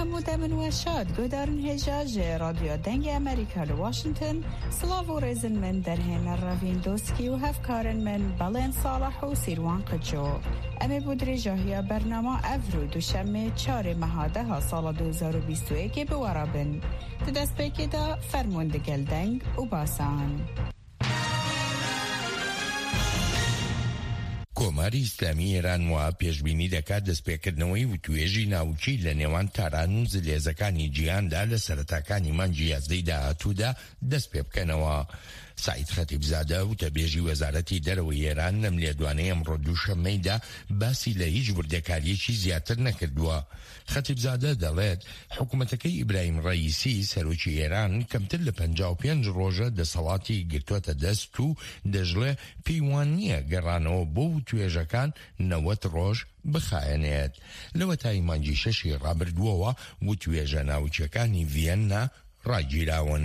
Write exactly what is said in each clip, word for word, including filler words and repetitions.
آموده من وشاد گودارن هجاج رادیو دنگ امریکا لواشنطن سلاو و رزن من در هین الروین دوسکی و هفکارن من بلین صالح و سیروان قجو امی بودری جاهیا برنامه افرو دوشمه چار مهاده ها سال دو هزار و بیست و یک بوارابن تدست بیکی دا فرموندگل دنگ و باسان. کۆماری ئیسلامی ئێران وە پێشبینی دەکات دەستپێکردنەوەی وتوێژی ناوچی لە نێوان تاران و زلێزەکانی جیهاندا لە سەرەتاکانی مانگی یازدەی داهاتوودا دەست پێ بکەنەوە. سعید خەتیبزادە وتەبێژی وەزارەتی دەرەوەی ئێران لەم لێدوانەی ئەمڕۆ دووشەممەیدا باسی لە هیچ وردەکاریەکی زیاتر نەکردووە. خەتیبزادە دەڵێت حکوومەتەکەی ئیبراهیم ڕەئیسی سەرۆکی ئێران کەمتر لە پەنجاو و پێنج ڕۆژە دەسەڵاتی گرتووەتە دەست و دەژڵێ پێی وان نییە گەڕانەوە بۆ توێژەکان نەوەت ڕۆژ بخایەنێت. لەوە تای مانگی شەشی ڕابردووەوە وتوێژە ناوچەکانی ڤیەننا ڕاگیراون.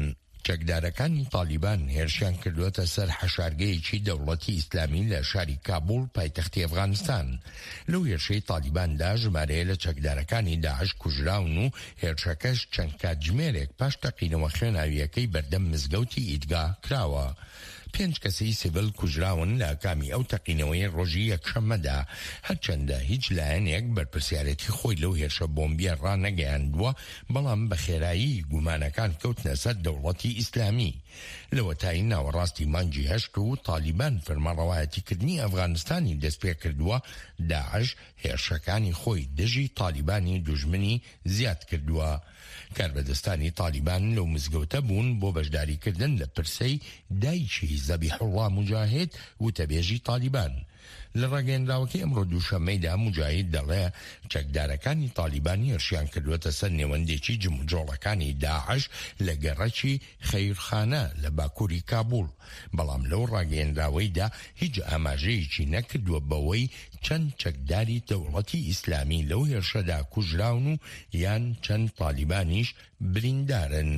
چەکدارەکانی تالیبان هێرشیان کردوێتە سەر حەشارگەیەکی دەوڵەتی ئیسلامی لە شاری کابوڵ پایتەختی ئەفغانستان. لەو هێرشەی تالیباندا ژمارەیە لە چەکدارەکانی داعش کوژراون و هێرشەکەش چەند کاتژمێرێک پاش تەقینەوە خوێناویەکەی بەردەم مزگەوتی ئیدگا کراوە. پێنج کەسەی سیڤل کوژراون لە کامی ئەو تەقینەوەی ڕۆژی یەکشەممەدا، هەرچەندە هیچ لایەنێک بەرپرسیارەتی خۆی لەو هێرشە بۆمبیە ڕانەگەیاندووە، بەڵام بە خێرایی گومانەکان کەوتنە سەر دەوڵەتی ئیسلامی. لەوە تای ناوەڕاستی مانگی هەشت و تالیبان فەرمانڕەوایەتیکردنی ئەفغانستانی دەست پێ کردووە، داعش هێرشەکانی خۆی دژی تالیبانی دوژمنی زیاد کردووە. کاربەدەستانی تالیبان لەو مزگەوتە بوون بۆ بەشداریکردن لە پرسەی دایکی زەبیح الله موجاهید وتەبێژی تالیبان. لە ڕاگەیەندراوەکەی ئەمڕۆ دووشەممەیدا موجاهید دەڵێ چەکدارەکانی تالیبان هێرشیان کردوێتە سەر نێوەندێکی جموجۆڵەکانی داعش لە گەڕەکی خەیرخانە لە باکووری کابوڵ، بەڵام لەو ڕاگەیەندراوەیدا هیچ ئاماژەیەکی نەکردووە بەوەی چەند چەکداری دەوڵەتی ئیسلامی لەو هێرشەدا کوژراون و یان چەند تالیبانیش بریندارن.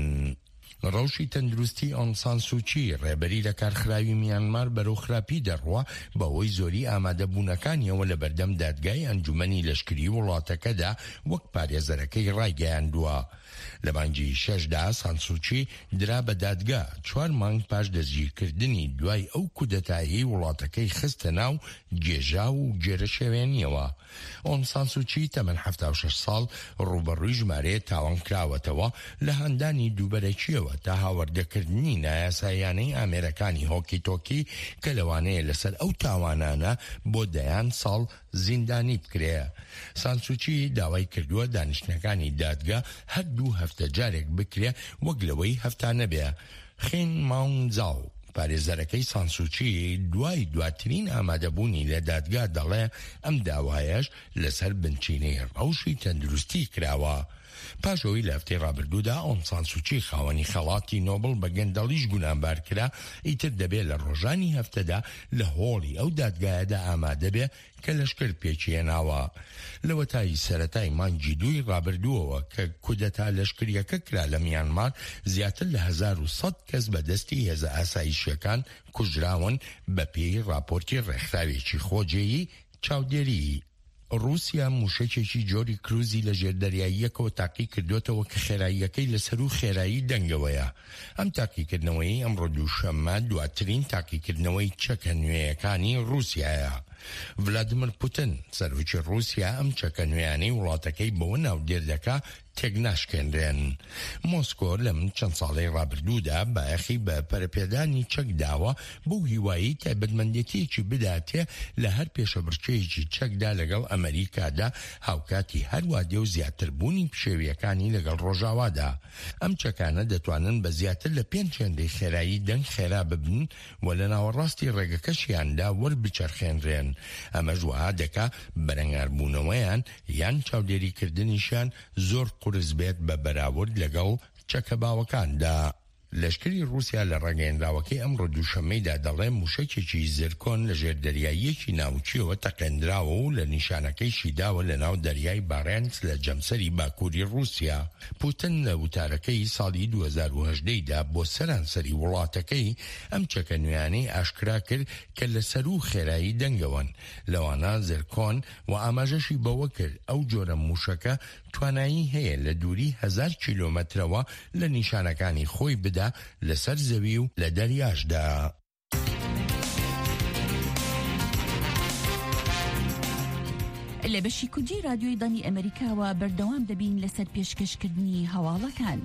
ڕەوشی تەندروستی ئۆنگ سان سوچی ڕێبەری لە کارخراوی میانمار بەرەو خراپی دەڕوە بەوەی زۆری ئامادەبوونەکانیەوە لە بەردەم دادگای ئەنجومەنی لەشکری وڵاتەکەدا وەک پارێزەرەکەی ڕایگەیاندووە. لە مانگی شەشدا سان سوچی درا بە دادگا چوار مانگ پاش دەستگیرکردنی دوای ئەو کودەتایی وڵاتەکەی خستە ناو گێژا و گێرەشێوێنیەوە. ئۆنگ سان سوچی تەمەن هەفتاد و شەش ساڵ ڕوبەڕووی ژمارەیە تاوان کراوەتەوە لە هەندانی دووبەرەکیەوە تا هاوردەکردنی نایاساییانەی ئامێرەکانی هۆکی تۆکی کە لەوانەیە لەسەر ئەو تاوانانە بۆ دەیان ساڵ زیندانی بکرێ. سانسوچی داوای کردووە دانیشتەکانی دادگا هەردوو هەفتە جارێک بکرێ وەک لەوەی هەفتانە بێ. خێن ماونزاو پارێزەرەکەی سانسوچی دوای دواترین ئامادەبوونی لە دادگا دەڵێ ئەم داوایەش لەسەر بنچینەی ڕەوشی تەندروستی کراوە. پاشەوەی لە هەفتەی ڕابردوودا ئۆنگ سان سوچی خاوەنی خەڵاتی نۆبڵ بە گەندەڵیش گونانبار کرا، ئیتر دەبێت لە ڕۆژانی هەفتەدا لە هۆڵی ئەو دادگایەدا ئامادە بێ کە لەشکر پێچێناوە. لەوە تای سەرەتای مانگی دووی ڕابردووەوە کە کودەتا لەشکریەکە کرا لە میانمار، زیاتر لە هەزار و سەد کەس بەدەستی هێزە ئاسایشیەکان کوژراون بە پێی راپۆرتی ڕێکخراوێکی خۆجێیی چاودێری. رووسیا موشەکێکی جۆری کروزی لە ژێردەریاییەکەوە تاقی کردوێتەوە کە خێراییەکەی لەسەر و خێرایی دەنگەوەیە. ئەم تاقیکردنەوەی ئەمڕۆ دووشەممە دواترین تاقیکردنەوەی چەکە نوێیەکانی رووسیایە. ڤلادیمیر پوتین سەرۆکی رووسیا ئەم چەکە نوێیانەی وڵاتەکەی بەوە ناودێر دەکا تێک ناشکێنرێن. مۆسکۆ لەم چەند ساڵەی ڕابردوودا بایەخی بە پەرەپێدانی چەک داوە بۆ هیوایی تایبەتمەندێتیەکی بداتێ لە هەر پێشەبڕکێیەکی چەکدا لەگەڵ ئەمریکادا هاوکاتی هەروادێ و زیاتربوونی پشێویەکانی لەگەڵ ڕۆژاوادا. ئەم چەکانە دەتوانن بە زیاتر لە پێنج چەندەی خێرایی دەنگ خێرا ببن و لە ناوەڕاستی ڕێگەکەشیاندا وەربچەرخێنرێن. ئەمەش وەها دەکا بەرەنگاربوونەوەیان یان چاودێریکردنیشان زۆر قورس بێت بە بەراورد لەگەڵ چەکە باوەکاندا. لەشکری رووسیا لە ڕاگەیەنراوەکەی ئەمڕۆ دووشەمەیدا دەڵێ موشەکێکی زرکۆن لە ژێر دەریاییەکی ناوچیەوە تەقێنراوە و لە نیشانەکەیشی داوە لە ناو دەریای بارێنس لە جەمسەری باکووری رووسیا. پوتن لە وتارەکەی ساڵی دوو هەزار و هەژدەیدا بۆ سەرانسەری وڵاتەکەی ئەم چەکە نوێیانەی ئاشکرا کرد کە لە سەر و خێرایی دەنگەوەن، لەوانە زرکۆن و ئاماژەشی بەوە کرد ئەو جۆرە موشەکە توانایی هەیە لە دووری هەزار کیلۆمەترەوە لە نیشانەکانی خۆی بدا لەسەر زەوی و لە دەریاشدا. لە بەشی کوردی رادیۆی دانی ئەمریکاوە بەردەوام دەبین لەسەر پێشکەشکردنی هەواڵەکان.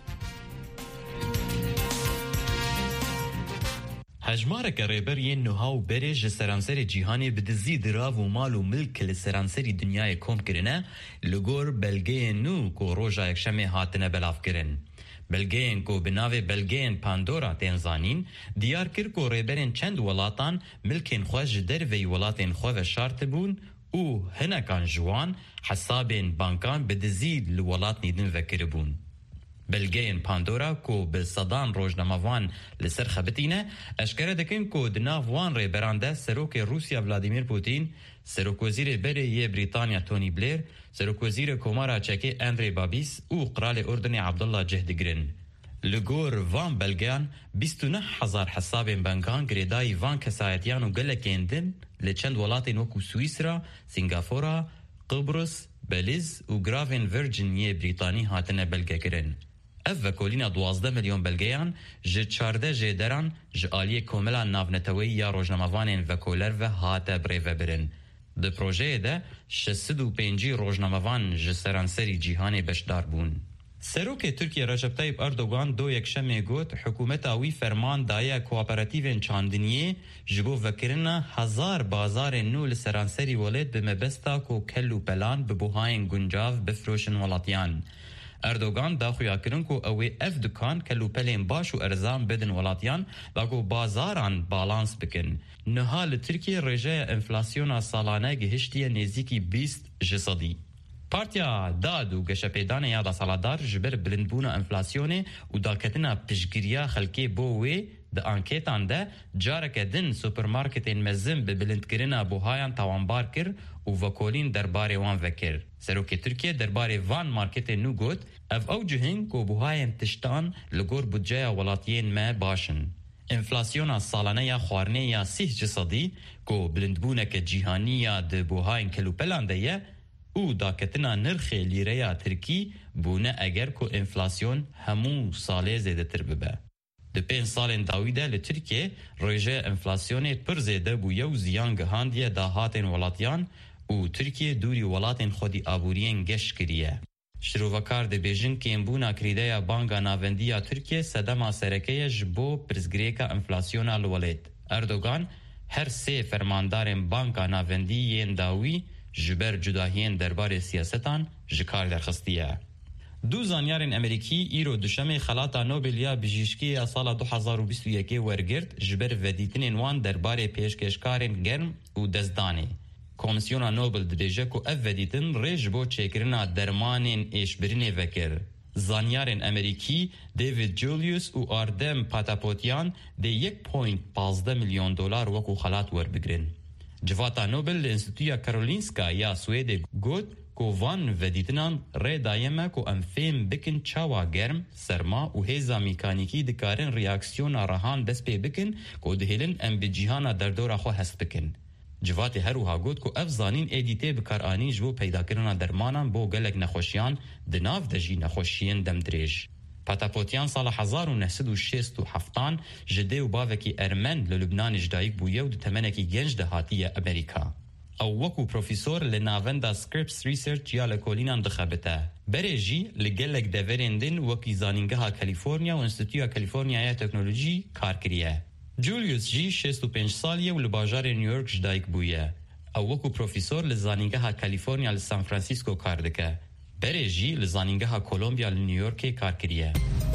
هەژمارەکە ڕێبەریên نوها و berê ji seranserê cîhanê bi dizî dirav û mal û milk li seranserî dunyayê kom kirine li gor belgeyên nû ku roja yekşemê hatine belavkirin. Belgeyên ku bi navê belgeyên Pandora tên zanîn, diyar kir ku rêberên çend welatan milkên xwe ji derveyî welatên xwe veşartibûn û hinekan ji wan hesabên bankan bi dizî li welat nîdin vekiribûn. Belgeyên Pandora ku bi sedan rojnamevan li ser xebitîne, eşkere dikin ku di nav wan rêberan de Serokê Rûsya Vladimir Putin, Serokwezîrê berê yê Brîtanya Tony Blair, Serokwezîrê Komara Çekê Andrej Babis û Qralê Urdunê Abdullah Cih digirin. Li gor van belgeyan bîst û neh hezar hesabên bankan girêdayî van kesayetiyan û gelekên din li çend welatên wekû Swîsra, Singapora, Qıbrıs, Beliz û gravên Virgin yê Brîtanî hatine belgekirin. Ev vekolîna duwazdeh milyon belgeyan ji çardeh jêderan ji aliyê komela navneteweyî ya rojnamevanên vekoler ve hate birêvebirin. Di projeyê de şeş sed û pêncî rojnamevan ji seranserî cîhanê beşdar bûn. Serokê Tirkiye Recep Tayyip Erdogan do yekşemê got hikûmeta wî ferman daye kooperatîvên çandiniyê ji bo vekirina hezar bazarên nû li seranserî welêt bi mebesta ku kel û pelan bi buhayên guncav bifroşin welatiyan. Erdogan daxuya kirin ku ew ê ev dukan kel û pelên baş û erzan bidin welatiyan da ku bazaran balans bikin. Niha li Tirkiye rêjeya enflasyona salane gihiştiye nêzîkî bîst ji sedî. Partiya Dad û Geşepêdanê ya dasaladar ji ber bilindbûna enflasyonê û daketina piştgiriya xelkê bo wê di ankêtan de careke din supermarketên mezin bi bilindkirina buhayan tawanbar kir û vekolîn derbarê wan vekir. Serokê Tirkiye derbarê van marketên nû got ev ew cihên ku buhayên tiştan li gor budceya welatiyên me başin. Enflasyona salane ya xwarinê ya sih ji sedî ku bilindbûneke cîhanî ya di buhayên kelûpelan de ye û daketina nirxê lîreya Tirkî bûne eger ku enflasyon hemû salê zêdetir bibe. Di pênc salên dawî de li Tirkiye rêjeya enflasyonê pir zêde bûye û ziyan gihandiye dahatên welatiyan û Tirkiye dûrî welatên xwedî aboriyên geş kiriye. Şirovekar dibêjin kêmbûna krîdeya Banka Navendiya Tirkiye sedema serekeye ji bo pirsgirêka enflasyona li welêt. Erdogan her sê fermandarên Banka Navendiyên dawî ji ber cudahiyên derbarê siyasetan ji kar derxistiye. Du zanyarên Amerîkî îro duşemê xelata Nobel ya bijîşkî ya sala du hezar û bîst û yekê wergirt ji ber vedîtinên wan derbarê pêşkeşkarên germ û destdanê. Komisyona Nobel dibêje ku ev vedîtin rê ji bo çêkirina dermanên êşbirinê vekir. Zanyarên Amerîkî David Julius û Ardem Patapotian dê yek point panzdeh milyon dolar wekû xelat werbigirin. Civata Nobel li Înstitûya Karolinska ya Swêdê got ku van vedîtinan rê daye me ku em fêm bikin çawa germ, serma û hêza mîkanîkî dikarin reaksiyona rehan dest pê bikin ku dihêlin em bi cîhana derdora xwe hest bikin. Civatê her wiha got ku ev zanîn êdî tê bikaranîn ji bo peydakirina dermanan bo gelek nexweşiyan di nav de jî nexweşiyên demdirêj. Patapotiyan sala hezar û neh sed û şêst û heftan ji dê û bavekî ermen li Lubnanê ji dayîk bûye û di temenekî genç de hatiye Amerîka. Ew wekû profîsor li navenda Scripps Research ya lekolînan dixebite. Berê jî li gelek deverên din wekî zanîngeha Kalîforniya û Înstitûya Kalîforniya ya Teknolojî kar kiriye. Julius jî şêst û pênc salî û li bajarê New York ji dayîk bûye. Ew wekû profîsor li zanîngeha Kalîforniya li San Francisco kar dike. Berê jî li zanîngeha Kolombiya li New Yorkê kar kiriye.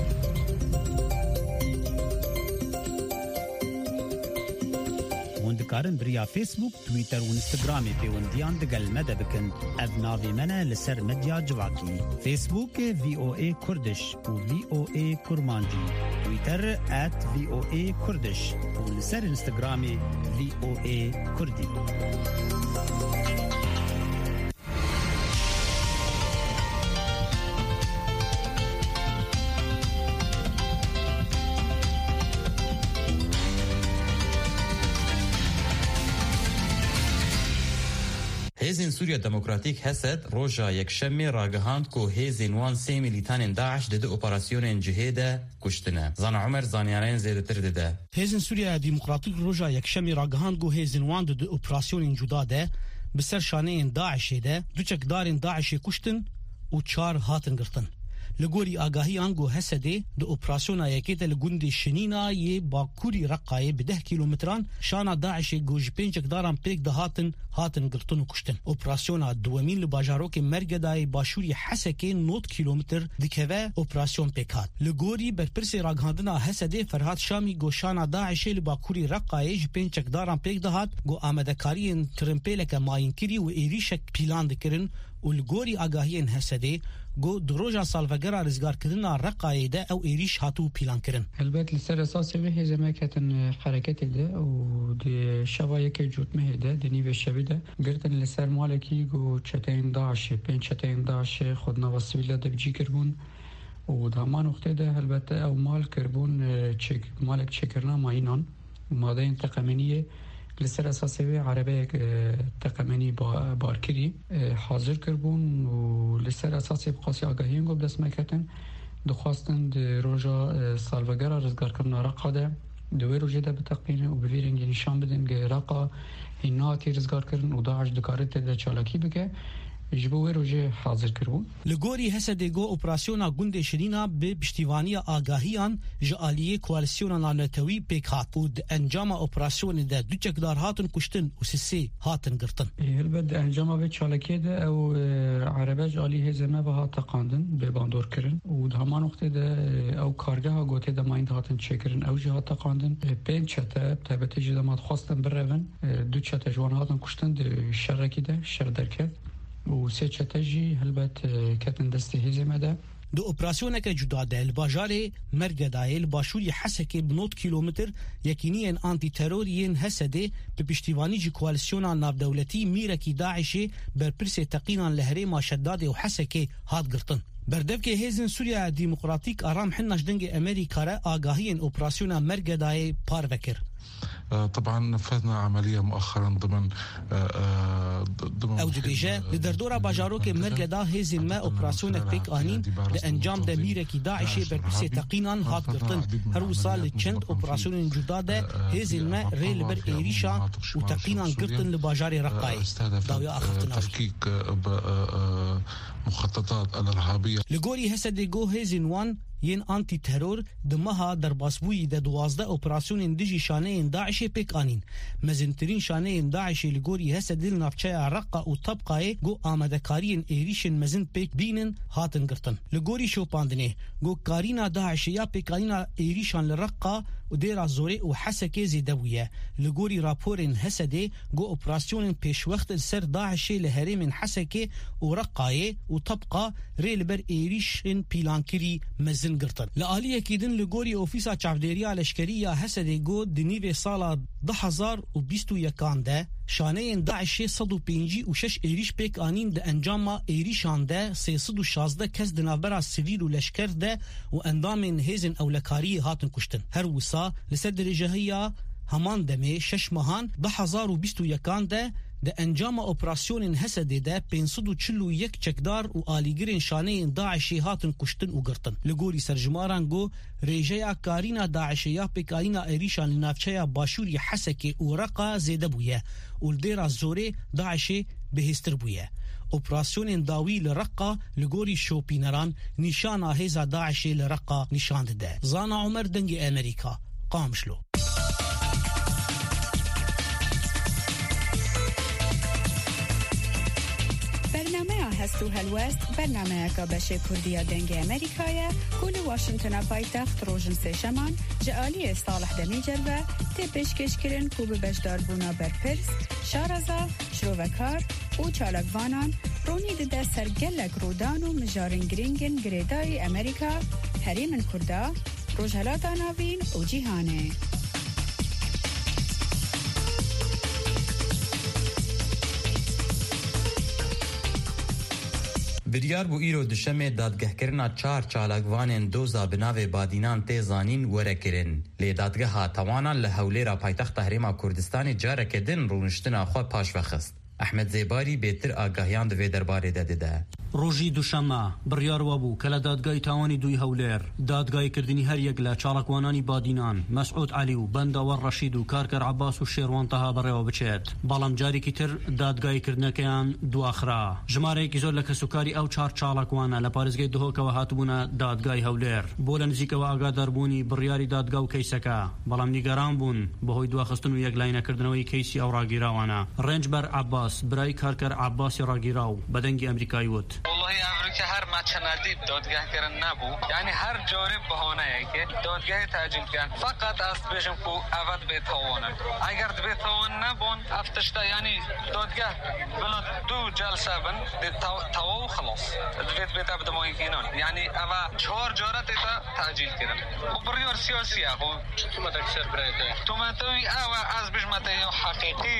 Hûn dikarin biriya Facebook, Twitter û Instagramê pêwendiyan digel me de bikin. Ev navê me ne li ser medya civakî. Facebookê V O A Kurdiş û V O A Kurmancî. تويتر آت في أو إيه كردش ولسر انستغرامي في أو إيه كردي. هیزین سوریا دموکراتیک هست روژا یک شمی راگهاند که هیزین وان سی میلیتان داعش دده اپراسیون جهیده کشتنه. زان عمر زانیارین زیده تر دده. هیزین سوریا دموکراتیک روژا یک شمی راگهاند که هیزین وان دده اپراسیون جداده بسر شانه داعش ده دو چک دارین داعش کشتن و چار هاتن گرتن. لگوری آگاهی آنگو هسده ده اپراسیونا یکیت لگوند شنینا یه باکوری رقایه به ده کیلومتران شانا داعش گوش پینچک دارم پیک ده هاتن هاتن گرتن و کشتن. اپراسیونا دوامین لباجاروک مرگدای باشوری حسکه نوت کیلومتر دکوه اپراسیون پیکات. لگوری برپرسی راگهاندنا هسده فرهاد شامی گو شانا داعش لباکوری رقایه ج پینچک دارم پیک ده هات گو آمدکاری ترمپیلک ماین کری و ایریشک پیلان دکرن و لگوری آگاهی هسده گو دروجا سالفگرا رزگار کردن رقایده او ایریش هاتو پیلان کردن. البته لسر اساس به زمکتن حرکت ده و د شبای که جوت مهده د نیو شبیده گرتن لسر مالکی گو چتین داعش پنج چتین داعش خودنا وسیله د بجی کربون و دامان وقته ده البته او مال کربون چک مالک چکرنا ماینان ماده انتقامنیه لسر اساسی به عربه تقمنی با بارکری حاضر کربون و لسر اساسی بقاسی آگاهی انگو بدست مکتن دخواستن ده روژا سالوگر رزگار کرنا رقا ده دوی روژه ده بتقینه و بویرنگی نشان بدن که رقا هیناتی رزگار کرن و داعش دکارت ده چالاکی بگه جبوه روژه حاضر کربون. لگوری هسده گو اپراسیونا گنده شرینا به پشتیوانی آگاهیان جعالیه کوالسیونا نانتوی پیکات و ده انجام اپراسیون ده دو چکدار هاتن کشتن و سسی هاتن گرتن. البته انجام به چالکیه ده او عربه جعالیه زمه به ها تقاندن به باندور کرن و ده همان وقت ده او کارگه ها گوته ده مایند هاتن چکرن او جه ها تقاندن پین چته تبته جدامات خواستن برون دو چته جوان هاتن کشتن ده شرکی ده شر درکت و سه چتجی هلبت کتن دسته هزمه ده دو اپراسیون که جدا ده الباجار مرگدای الباشوری حسکه بنوت کیلومتر یکینین آنتی ترورین هسده به پشتیوانی جی کوالسیونا ناف دولتی میرکی داعشه بر پرس تقینان لهره ما شداد و حسکه هات گرتن. بردف که هیزن سوریا دموکراتیک آرام حنش دنگ امریکا را آگاهین اپراسیونا مرگدای پار وکر. طبعا نفذنا عملية مؤخرا ضمن ضمن او دبيجا لدردورا باجاروك مرقدا هيزن ما اوبراسيونك بيك انين لانجام دميرك داعش بربسي تقينان هات قرطن هر وصال لچند اوبراسيون جداده هيزن ما ريل بر ايريشا وتقينان قرطن لباجاري رقاي داويا اخفتنا تفكيك مخططات الارهابيه لغوري هسديغو هيزن وان ين انتي ترور دمها در باسبوي د دوازده اپراسيون دجي شانه داعش بيك انين مزنترين شانه داعش لغوري هسدل نافچا رقه او طبقه جو آمدکارین ایریشن مزن بيك بينن هاتن گرتن لغوري شو باندنه جو كارينا داعش يا بيكانينا ایریشان لرقه وديرا زوري او حسكه زيدويه لغوري رابورن هسده جو اوبراسيون پیش وقت سر داعش لهري من حسكه ورقه وطبقه ريلبر ايريشن بيلانكري مزن گرتن لآلیه کیدن لگوری اوفیسا چافدیریا لشکریه هسده گو دنیوی سالا ده هزار و بیست و یکان ده شانه داعش صد و پنجی و شش ایریش پیک آنین ده انجام ایریشان ده سیصد و شازده کس دنابرا سویل و لشکر ده و اندام هیزن اولکاری هاتن کشتن هر وسا لسد رجاهیا همان دمه شش ماهان ده هزار و بیست و یکان ده ده انجام اپراسیون هسده ده پانصد و چهل و یک چکدار و آلیگرین شانه داعشی هاتن کشتن و گرتن لگوری سرجماران گو ریجه کارینا داعشیا پیکارینا ایریشان لنافچه باشوری حسکه و رقا زیده بویه و لدیرا زوره داعشی بهستر بویه اپراسیون داوی لرقا لگوری شوپینران نشان هیزا داعشی لرقا نشاند ده زانا عمر دنگ امریکا قامشلو هستو هلوست برنامه که بشه کردیا دنگ امریکایه کل واشنطن پایتخت روشن سشمان جعالی صالح دمیجر و تپش کشکرین کوب بشدار بونا برپرس شارزا شروکار و چالکوانان رونی ده سرگلک رودان و مجارن گرینگن گریدای امریکا حریم کردا ڕۆژهەڵاتە ناوین و جیهانێ. بریار بو ایرو دشمه دادگهکرنا چار چالاکوانین دوزا بناوی بادینان تیزانین ورکرین. لی دادگه توانان لحولیرا پایتخت هریما کردستان جارک دن رونشتنا خوا پاش وخست. احمد زیباری بهتر آگاهیان دوی درباره داده ده. ڕۆژی دوشەممە بڕیار وەبوو کە لە دادگای تاوانی دوی هەولێر دادگایکردنی هەر یەک لە چاڵکوانانی بادینان مەسعود عەلی و بەندەوەر ڕەشید و کارکەر عەباس و شێروان تەها بەڕێوە بچێت، بەڵام جارێکی تر دادگایکردنەکەیان دواخرا. ژمارەیەکی زۆر لە کەسوکاری ئەو چار چاڵکوانە لە پارێزگای دهۆکەوە هاتبوونە دادگای هەولێر بۆ لە نزیکەوە ئاگاداربوونی بڕیاری دادگا و کەیسەکە، بەڵام نیگەران بوون بەهۆی دواخستن و یەکلاینەکردنەوەی کەیسی ئەو ڕاگیراوانە. ڕێنجبەر عەباس برای کارکەر عەباسی ڕاگیراو بەدەنگی ئەمریکایی وت: والله امریکا هر مچ ندید دادگاه کردن نبود، یعنی هر جوری بهانه ای که دادگاه تاجیل کردن فقط است بشم کو اول بتوانه، اگر بتوان نبون افتشتا یعنی دادگاه بلا دو جلسه بن تو خلاص دویت بتا بدمایی کینان، یعنی اول چهار جارت تا تاجیل کردن و بریار سیاسی اخو تو متکسر برایده تو متوی اول از بش متوی حقیقی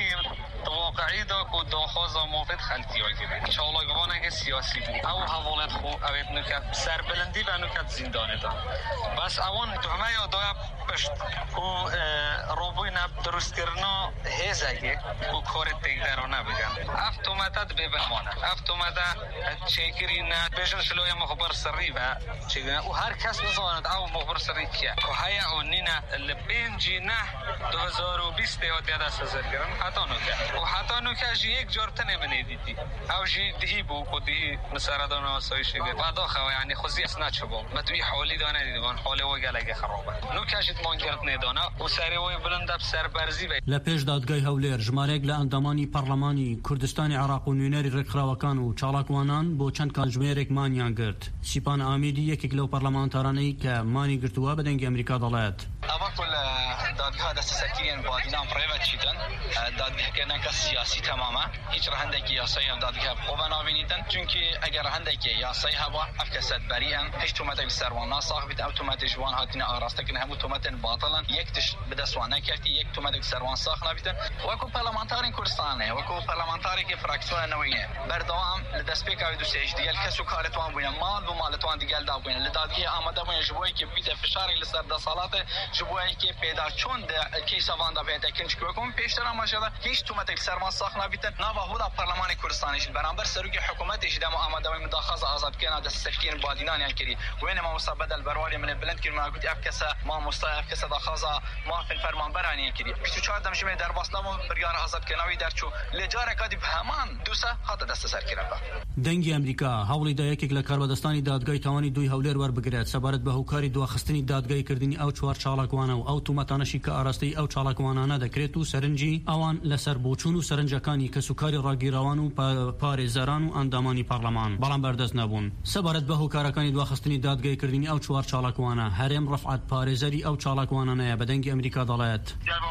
واقعی دا کو داخواز موفد خلطی های که بید چالاگوانه که سیاسی بود او حوالت خو اوید نکت سربلندی و نکت زندانه دا بس اوان دومه یا دای پشت کو روبوی نب درست کرنا هزگه کو کارت دیگر رو نبگن افتومتت ببرمانه افتومته چیکری نه بشن شلوی مخبر سری و چیگه و هر کس نزاند او مخبر سری که که های اونی نه لبینجی نه دو هزار و بیست دیاد یاد است هزار گرم حتی نکه و حتی نکه جی یک جارت نمینه دیدی او جی دهی بو و دهی مساردان آسایش شده بعد آخواه یعنی خوزی اسنا چه بام متوی حالی دانه دیدوان حالی و گلگه خرابه نکه جیت مانگرد ندانه و سری وی بلند سر برزی بی لپیش دادگای هەولێر ژمارەیەک لە ئەندامانی پەرلەمانی کوردستانی عێراق و نوێنەری ڕێکخراوەکان و چاڵاکوانان بۆ چەند کاتژمێرێک مانیان گرت. سیپان ئامیدی یەکێک لەو پەرلەمانتارانەی کە مانی گرتووە بەدەنگی ئەمریکا دەڵێت: ئەوە کل دادگاه دەستە سەرکردن بادینان پرایڤەت چیتن دادگهکردنەکە سیاسی تەمامە هیچ هەندێکی یاسایی ئەم دادگاه خۆبە ناوێنیتن چونکی ئەگەر هەندێکی یاسایی هەبوە ئەف کەسەت بەریەن هیچ تومەتێک سەروان ناساغ بیت ئەو تومەتێک جوان هاتینە ئاراستەکردن هەموو تومەتێن باتڵن یەک تش بدەستوان نەکردی یەک تومەتێک سەروان ساغ نابیتن وەکو پەرلەمانتارین کوردستانێ وەکو پەرلەمانتارێکی فراکسیۆنەوەیە بەردەوام لە دەستپێکاوی دووسێژ دیگەل کەس و کارتوان بووینە ماڵ بۆ ماڵەتوان دیگەلدا بووینە لە دادگای ئامادە بووینە ji بۆ یەکێ بیتە فشارێک لەسەر دەسەڵاتێ ji بۆ یەکێ پێدا چۆن کەیسەواندا بێتە کنجکوێکم پێشتر ئاماژەدا هیچ تومەتێک سەروان ساغ نابیتن ناوە هودا پەرلەمانی کوردستانیش بەرامبەر سەرۆکی حکوومەتیش دەما ئامادەوەی مداخەزە ئازادکردنا دەستسەرکردن بادینانیان کردی وێنە مامۆستا بەدەل بەرواری منێ بلند کرد ما گوتی ئەف کەسە مامۆستا ئەف کەسە داخەزە مافن فەرمانبەرانیان کردی بیست و چوار دەمژمێ دەرباسنەوە بریار ئازادکردنەوەی دەرچوو لە جارێکا دیب هەمان دووسە هاتە دەستەسەرکردنەوە. دەنگی ئەمریکا هەوڵی دا یەکێک لە کاربەدەستانی دادگای تاوانی دوی هەولێر وەربگرێت سەبارەت بە هۆکاری دواخستنی دادگایکردنی ئەو چوار چاڵکوانە و ئەو تومەتانەشی کە ئاراستەی ئەو چاڵکوانانە دەکرێت و سەرنجی ئەوان لەسەر بۆچوون و سەرنجەکانی کەسوکاری ڕاگیراوان و پارێزەران و ئەندامانی پەرلەمان بەڵام بەردەست نەبوون. سەبارەت بە هۆکارەکانی دواخستنی دادگایکردنی ئەو چوار چاڵکوانە هەرێم ڕەفعەت پارێزەری ئەو چاڵکوانانەیە بەدەنگی ئەمریکا دەڵێت: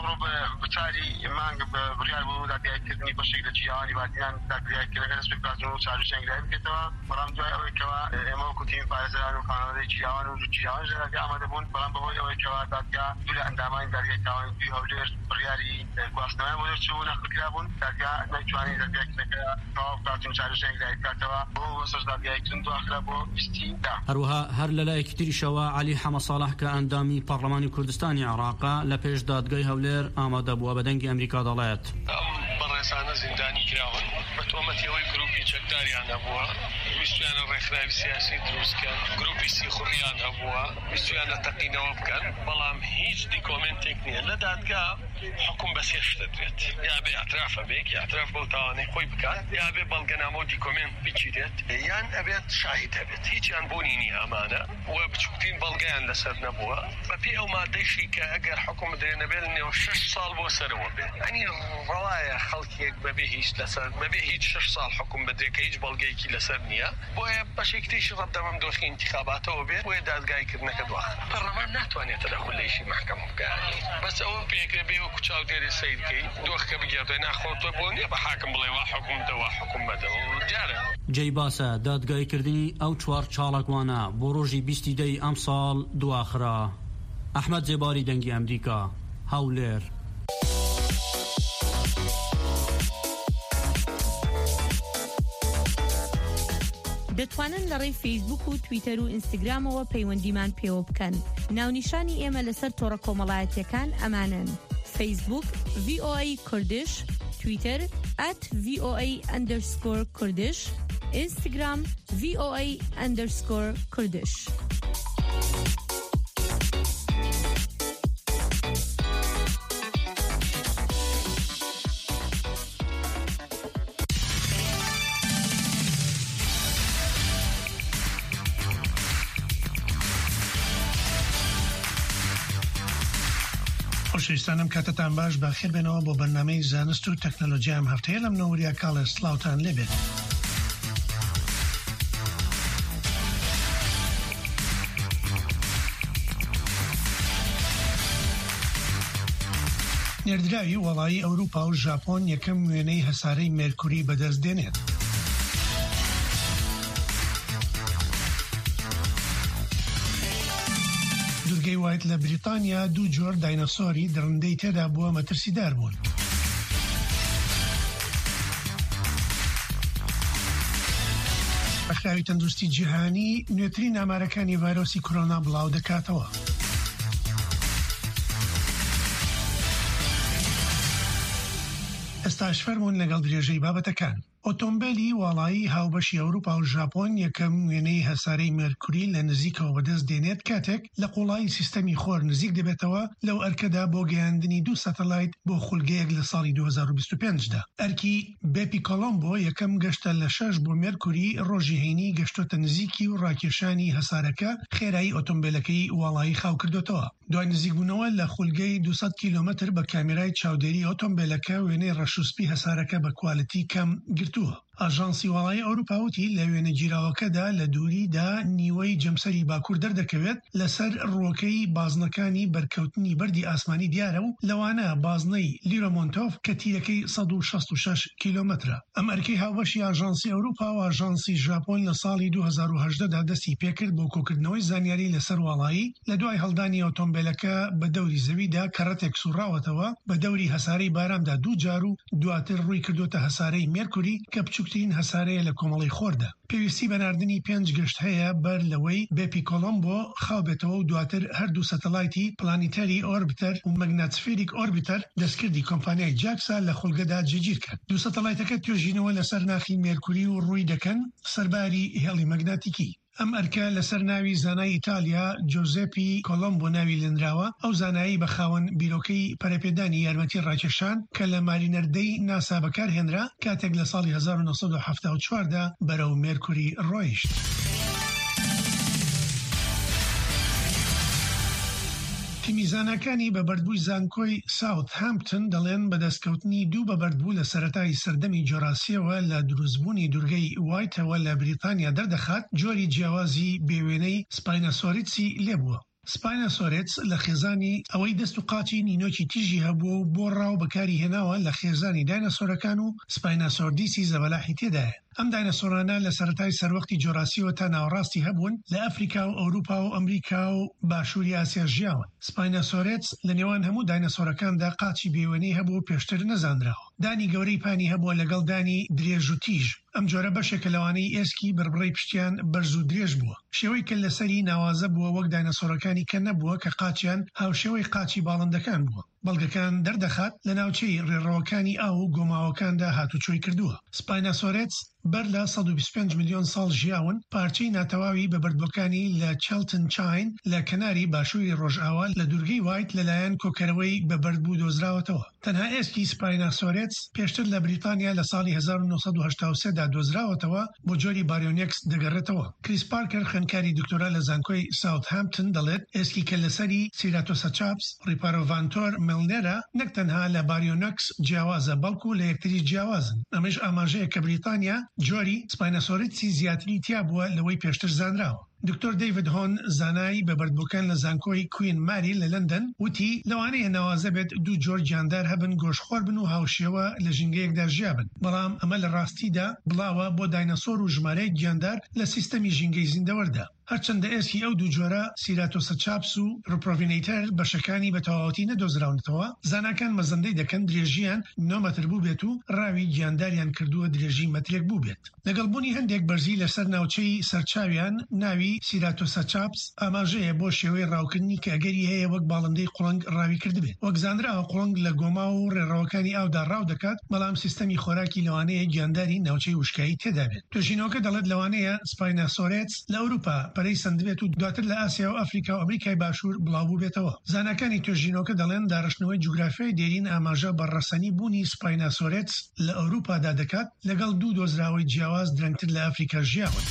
بچاری مانگ بڕیار بوو دادگایکردنی بەشێک لە جیهانی بادینان دادگایکردنەکە دەست پێ بکاتن و چارەسەنگرایی بکرێتەوە بەڵام دوای ئەوەی کەوا ئێمە وەکو تیمی پارێزەران و کانۆنەی جیهان و جیهان ژێراگە ئامادە بوون بەڵام بەهۆی ئەوەی کەوا دادگا دوو لە ئەندامانی دادگای تاوانی دوی هەولێر بڕیاری گواستنەوەی بۆ دەرچوو نەخڵکرا بوون دادگا نەیتوانی دادگایکردنەکە تەواو بکاتن و چارەسەنگرایی بکاتەوە بۆ وەسەر دادگایکردن دواخرا بۆ بیستی دا. هەروەها هەر لەلایەکی تریشەوە عەلی حەمەساڵح کە ئەندامی پەرلەمانی کوردستانی عێراقا لە پێش دادگای هەولێر ئامادە بووە بەدەنگی ئەمریکا دەڵێت: بەڕێزانە زیندانی کراون بە تۆمەتی ئەوەی گروپی چەکداریان هەبووە ویستویانە ڕێکخراوی سیاسی دروستکەن گروپی سیخوڕیان هەبووە ویستویانە تەقینەوە بکەن بەڵام هیچ دیکۆمنتێک نییە لە دادگا حکوم بە سێ شتە دێت یا بێ ئەترافە بێک یا ئەتراف بەو تاوانەی خۆی بکات یا بێ بەڵگەنامە و دیکۆمنت بچیرێت یان ئەبێت شاهید هەبێت هیچیان بوونی نییە ئەمانە و بچووکترین بەڵگەیان لەسەر نەبووە بەپێ ئەو مادەیشی کە ئەگەر حکوم بدرێنە بێت نێو شەش ساڵ بۆ سەرەوە بێت ئەنی ڕەوایە خەڵکێک بەبێ هیچ لەسەر بەبێ هیچ شەش ساڵ حکوم بدرێت کە هیچ بەڵگەیەکی لەسەر نییە بۆیە بەشێکتریشی ڕەبدەمەم دۆخی انتخاباتەوە بێت بۆیە دادگایکردنەکە دواخە پەرلەمان ناتوانێت تەدەخل لە ئیشی محکەم بکات بەس ئەوە پێکرێ بێ وەکو چاودێری سەیرکەی دۆخەکە بگێڕێ ناخۆتۆ بۆ نییە بە حاکم بڵێ وا حکوم دەوا حکوم بەدەوە جارە جێی باسە دادگایکردنی ئەو چوار چاڵکوانە بۆ ڕۆژی بیستی دەی ئەم ساڵ دواخرا. ئەحمەد جێباری دەنگی ئەمریکا هەولێر. دەتوانن لە ڕێی فەیسبوک و تویتەر و ئینستاگرامەوە پەیوەندیمان پێوە بکەن. ناونیشانی ئێمە لەسەر تۆڕە کۆمەڵایەتیەکان ئەمانن: فەیسبوک ڤی ئۆ ئەی کوردش، تویتەر ئەت ڤی ئۆ ئەی ئەندەرسکۆر کوردش، ئینستاگرام ڤی ئۆ ئەی ئەندەرسکۆر کوردش. خۆشەویستانم کاتتان باش بەخێر بێنەوە بۆ بەرنامەی زانست و تەکنۆلۆژیا ئەم هەفتەیە لەم نەوەریە کاڵە سلااوتان لێبێت. نێردراوی وەڵایی ئەوروپا و ژاپۆن یەکەم وێنەی هەسارەی مێرکوری بەدەست دێنێت. دورگەی وایت لە بریتانیا دوو جۆر داینەسۆری درندەی تێدا بووە مەترسیدار بوون. بەخراوی تەندروستی جیهانی نوێترین ئامارەکانی ڤایرۆسی کۆرۆنا بڵاو دەکاتەوە. ئێستاش فەرمونون لەگەڵ درێژەی بابەتەکان. ئۆتۆمبیلی وڵایی هاوبەشی ئەوروپا و ژاپۆن یەکەم وێنەی هەسارەی مێرکوری لە نزیکەوە بەدەست دێنێت کاتێک لە قوڵایی سیستەمی خۆر نزیک دەبێتەوە لەو ئەرکەدا بۆ گەیاندنی دوو سەتەلایت بۆ خولگەیەک لە ساڵی دوو هەزار و بیست و پێنجدا. ئەرکی بێپی کۆلۆمبۆ یەکەم گەشتە لە شەش بۆ مێرکوری ڕۆژی هەینی گەشتۆتە نزیکی و ڕاکێشانی هەسارەکە خێرایی ئۆتۆمبیلەکەی وڵایی خاو کردوتەوە. دوای نزیکبوونەوە لە خولگەی دووسەد کیلۆمەتر بە کامێرای چاودێری ئۆتۆمبیلەکە وێنەی ڕەشوسپی هەسارەکە بە کوالیتی کەم گرتووە. ئاژانسی وڵایی ئەوروپاوتی لە وێنە گیراوەکەدا لە دووریدا نیوەی جەمسەری باکوور دەردەکەوێت لەسەر ڕۆکەی بازنەکانی بەرکەوتنی بەردی ئاسمانی دیارە و لەوانە بازنەی لیرۆمۆنتۆف کە تیرەکەی سەد و شەست و شەش کیلۆمەترە. ئەم ئەرکەی هاوبەشی ئاژانسی ئەوروپا و ئاژانسی ژاپۆن لە ساڵی دوو هەزار و هەژدەدا دەستی پێکرد بۆ کۆکردنەوەی زانیاری لەسەر وڵایی لە دوای هەڵدانی ئۆتۆمبیلەکە بە دەوری زەویدا کە ڕەتێک سوڕاوەتەوە بە دەوری هەسارەی بارامدا دوو جار و دواتر ڕووی کردوتە هەسارەی مێرکوری کە بچووکترین هەسارەیە لە کۆمەڵی خۆردا. پێویستی بەناردنی پێنج گەشت هەیە بەر لەوەی بێپی کۆلۆمبۆ خاوبێتەوە و دواتر هەردوو سەتەلایتی پلانیتەری ئۆربیتەر و مەگناتسفێریک ئۆربیتەر دەستکردی کۆمپانیای جاکسا لە خولگەدا جێگیر کرد. دوو سەتەلایتەکە توێژینەوە لەسەر ناخی مێرکوری و ڕووی دەکەن سەرباری هێڵی مەگناتیکی. ئەم ئەرکە لەسەر ناوی زانای ئیتالیا جۆزێپی کۆلۆمبۆ ناوی لێنراوە. ئەو زانایی بە خاوەن بیرۆکەی پەرەپێدانی یارمەتی ڕاکێشان کە لە مارینەردەی ناسا بەکارهێنرا کاتێک لە ساڵی هەزار و نۆسەد و هەفتاد و چواردا بەرەو مێرکوری ڕۆیشت. تیمیزانەکانی بە بەردبووی زانکۆی ساوت هامپتن دەڵێن بەدەستکەوتنی دوو بە بەردبوو لە سەرەتای سەردەمی جۆراسیەوە لە دروستبوونی دورگەی وایتەوە لە بریتانیا دەردەخات جۆری جیاوازی بێوێنەی سپاینەسۆریتسی لێبووە. سپاینەسۆرێتس لە خێزانی ئەوەی دەست و قاچی نینۆکی تیژی هەبوو و بۆ ڕاو بەکاری هێناوە لە خێزانی داینەسۆرەکان و سپاینەسۆردیسی زەبەلاحی تێدایە. ئەم داینەسۆرانە لە سەرەتای سەروەختی جۆراسیەوە تا ناوەڕاستی هەبوون لە ئەفریقا و ئەوروپا و ئەمریکا و باشووری ئاسیا ژیاون. سپاینەسۆرێتس لە نێوان هەموو داینەسۆرەکاندا قاچی بێوێنەی هەبوو پێشتر نەزانراوە. دانی گەورەی پانی هەبووە لەگەڵ دانی درێژ و تیژ. ئەم جۆرە بەشێکە لەوانەی ئێسکی بەربڕی پشتیان بەرز و درێژ بووە. شێوەی کە لەسەری ناوازە بووە وەک داینەسۆرەکانی کە نەبووە کە قاچیان هاوشێوەی قاچی باڵندەکان بووە. بەڵگەکان دەردەخات لە ناوچەی ڕێڕەوەکانی ئاو و گۆماوەکاندا هاتوچۆی کردووە. سپاینەسۆرێتس بەر لە سەد و بیست و پێنج میلیۆن ساڵ ژیاون پارچەی ناتەواوی بە بەردبووەکانی لە چێلتن چاین لە کەناری باشووری ڕۆژئاوا لە دورگەی وایت لەلایەن کۆکەرەوەی بە بەردبوو دۆزراوەتەوە. تەنها ئێسکی سپاینەسۆرێتس پێشتر لە بریتانیا لە ساڵی هەزار و نۆسەد و هەشتا و سێ دا دۆزراوەتەوە بۆ جۆری باریۆنێکس دەگەڕێتەوە. کریس پارکر خوێندکاری دکتۆرا لە زانکۆی ساوت هامپتن دەڵێت ئێسکی کە لەسەری سیراتۆسەچاپس ڕیپارۆڤانتۆر مێڵنێرە نەک تەنها لە باریۆنەکس جیاوازە بەڵکو لە یەکتری جیاوازن. ئەمەش ئاماژەیە کە بریتانیا جۆری سپاینەسۆریتسی زیاتری تیا بووە لەوەی پێشتر زانراوە. دکتۆر دیڤید هۆن زانایی بە بەردبووەکان لە زانکۆی کوین ماری لە لەندەن وتی لەوانەیە ناوازە بێت دوو جۆر گیاندار هەبن گۆشخۆر بن و هاوشێوە لە ژینگەیەکدا ژیابن، بەڵام ئەمە لە ڕاستیدا بڵاوە بۆ داینەسۆر و ژمارەیەک گیاندار لە سیستەمی ژینگەی زیندەوەردا. هەرچەندە ئێسکی ئەو دوو جۆرە سیراتۆسەچاپس و ڕۆپرۆڤینەیتەر بەشەکانی بە تەواوەتی نەدۆزراونەتەوە، زاناکان مەزەندەی دەکەن درێژیان نۆ مەتر بوو بێت و ڕاوی گیانداریان کردووە درێژی مەترێک بوو بێت. لەگەڵبوونی هەندێک بەرزی لەسەر ناوچەی سەرچاویان ناوی سیراتۆسەچاپس ئاماژەیە بۆ شێوەی ڕاوکردنی کە ئەگەری هەیە وەک باڵندەی قوڵنگ ڕاوی کردبێت. وەک زانراوە قوڵنگ لە گۆما و ڕێڕەوەکانی ئاودا ڕاو دەکات، بەڵام سیستەمی خۆراکی لەوانەیە گیانداری ناوچەی وشکایی تێدا بێت. توێژینەوەکە دەڵێت لەوانەیە سپایناسۆرێتس لە ئەوروپا پەرەی سندبێت و دواتر لە ئاسیا و ئەفریقا و ئەمریکای باشوور بڵاوبوو بێتەوە. زانەکانی توێژینەوەکە دەڵێن داڕشتنەوەی جوگرافیای دێرین ئاماژە بەڕەسەنی بوونی سپایناسۆرێتس لە ئەوروپادا دەکات لەگەڵ دوو دۆزراوەی جیاواز درەنگتر لە ئەفریقا ژیاون.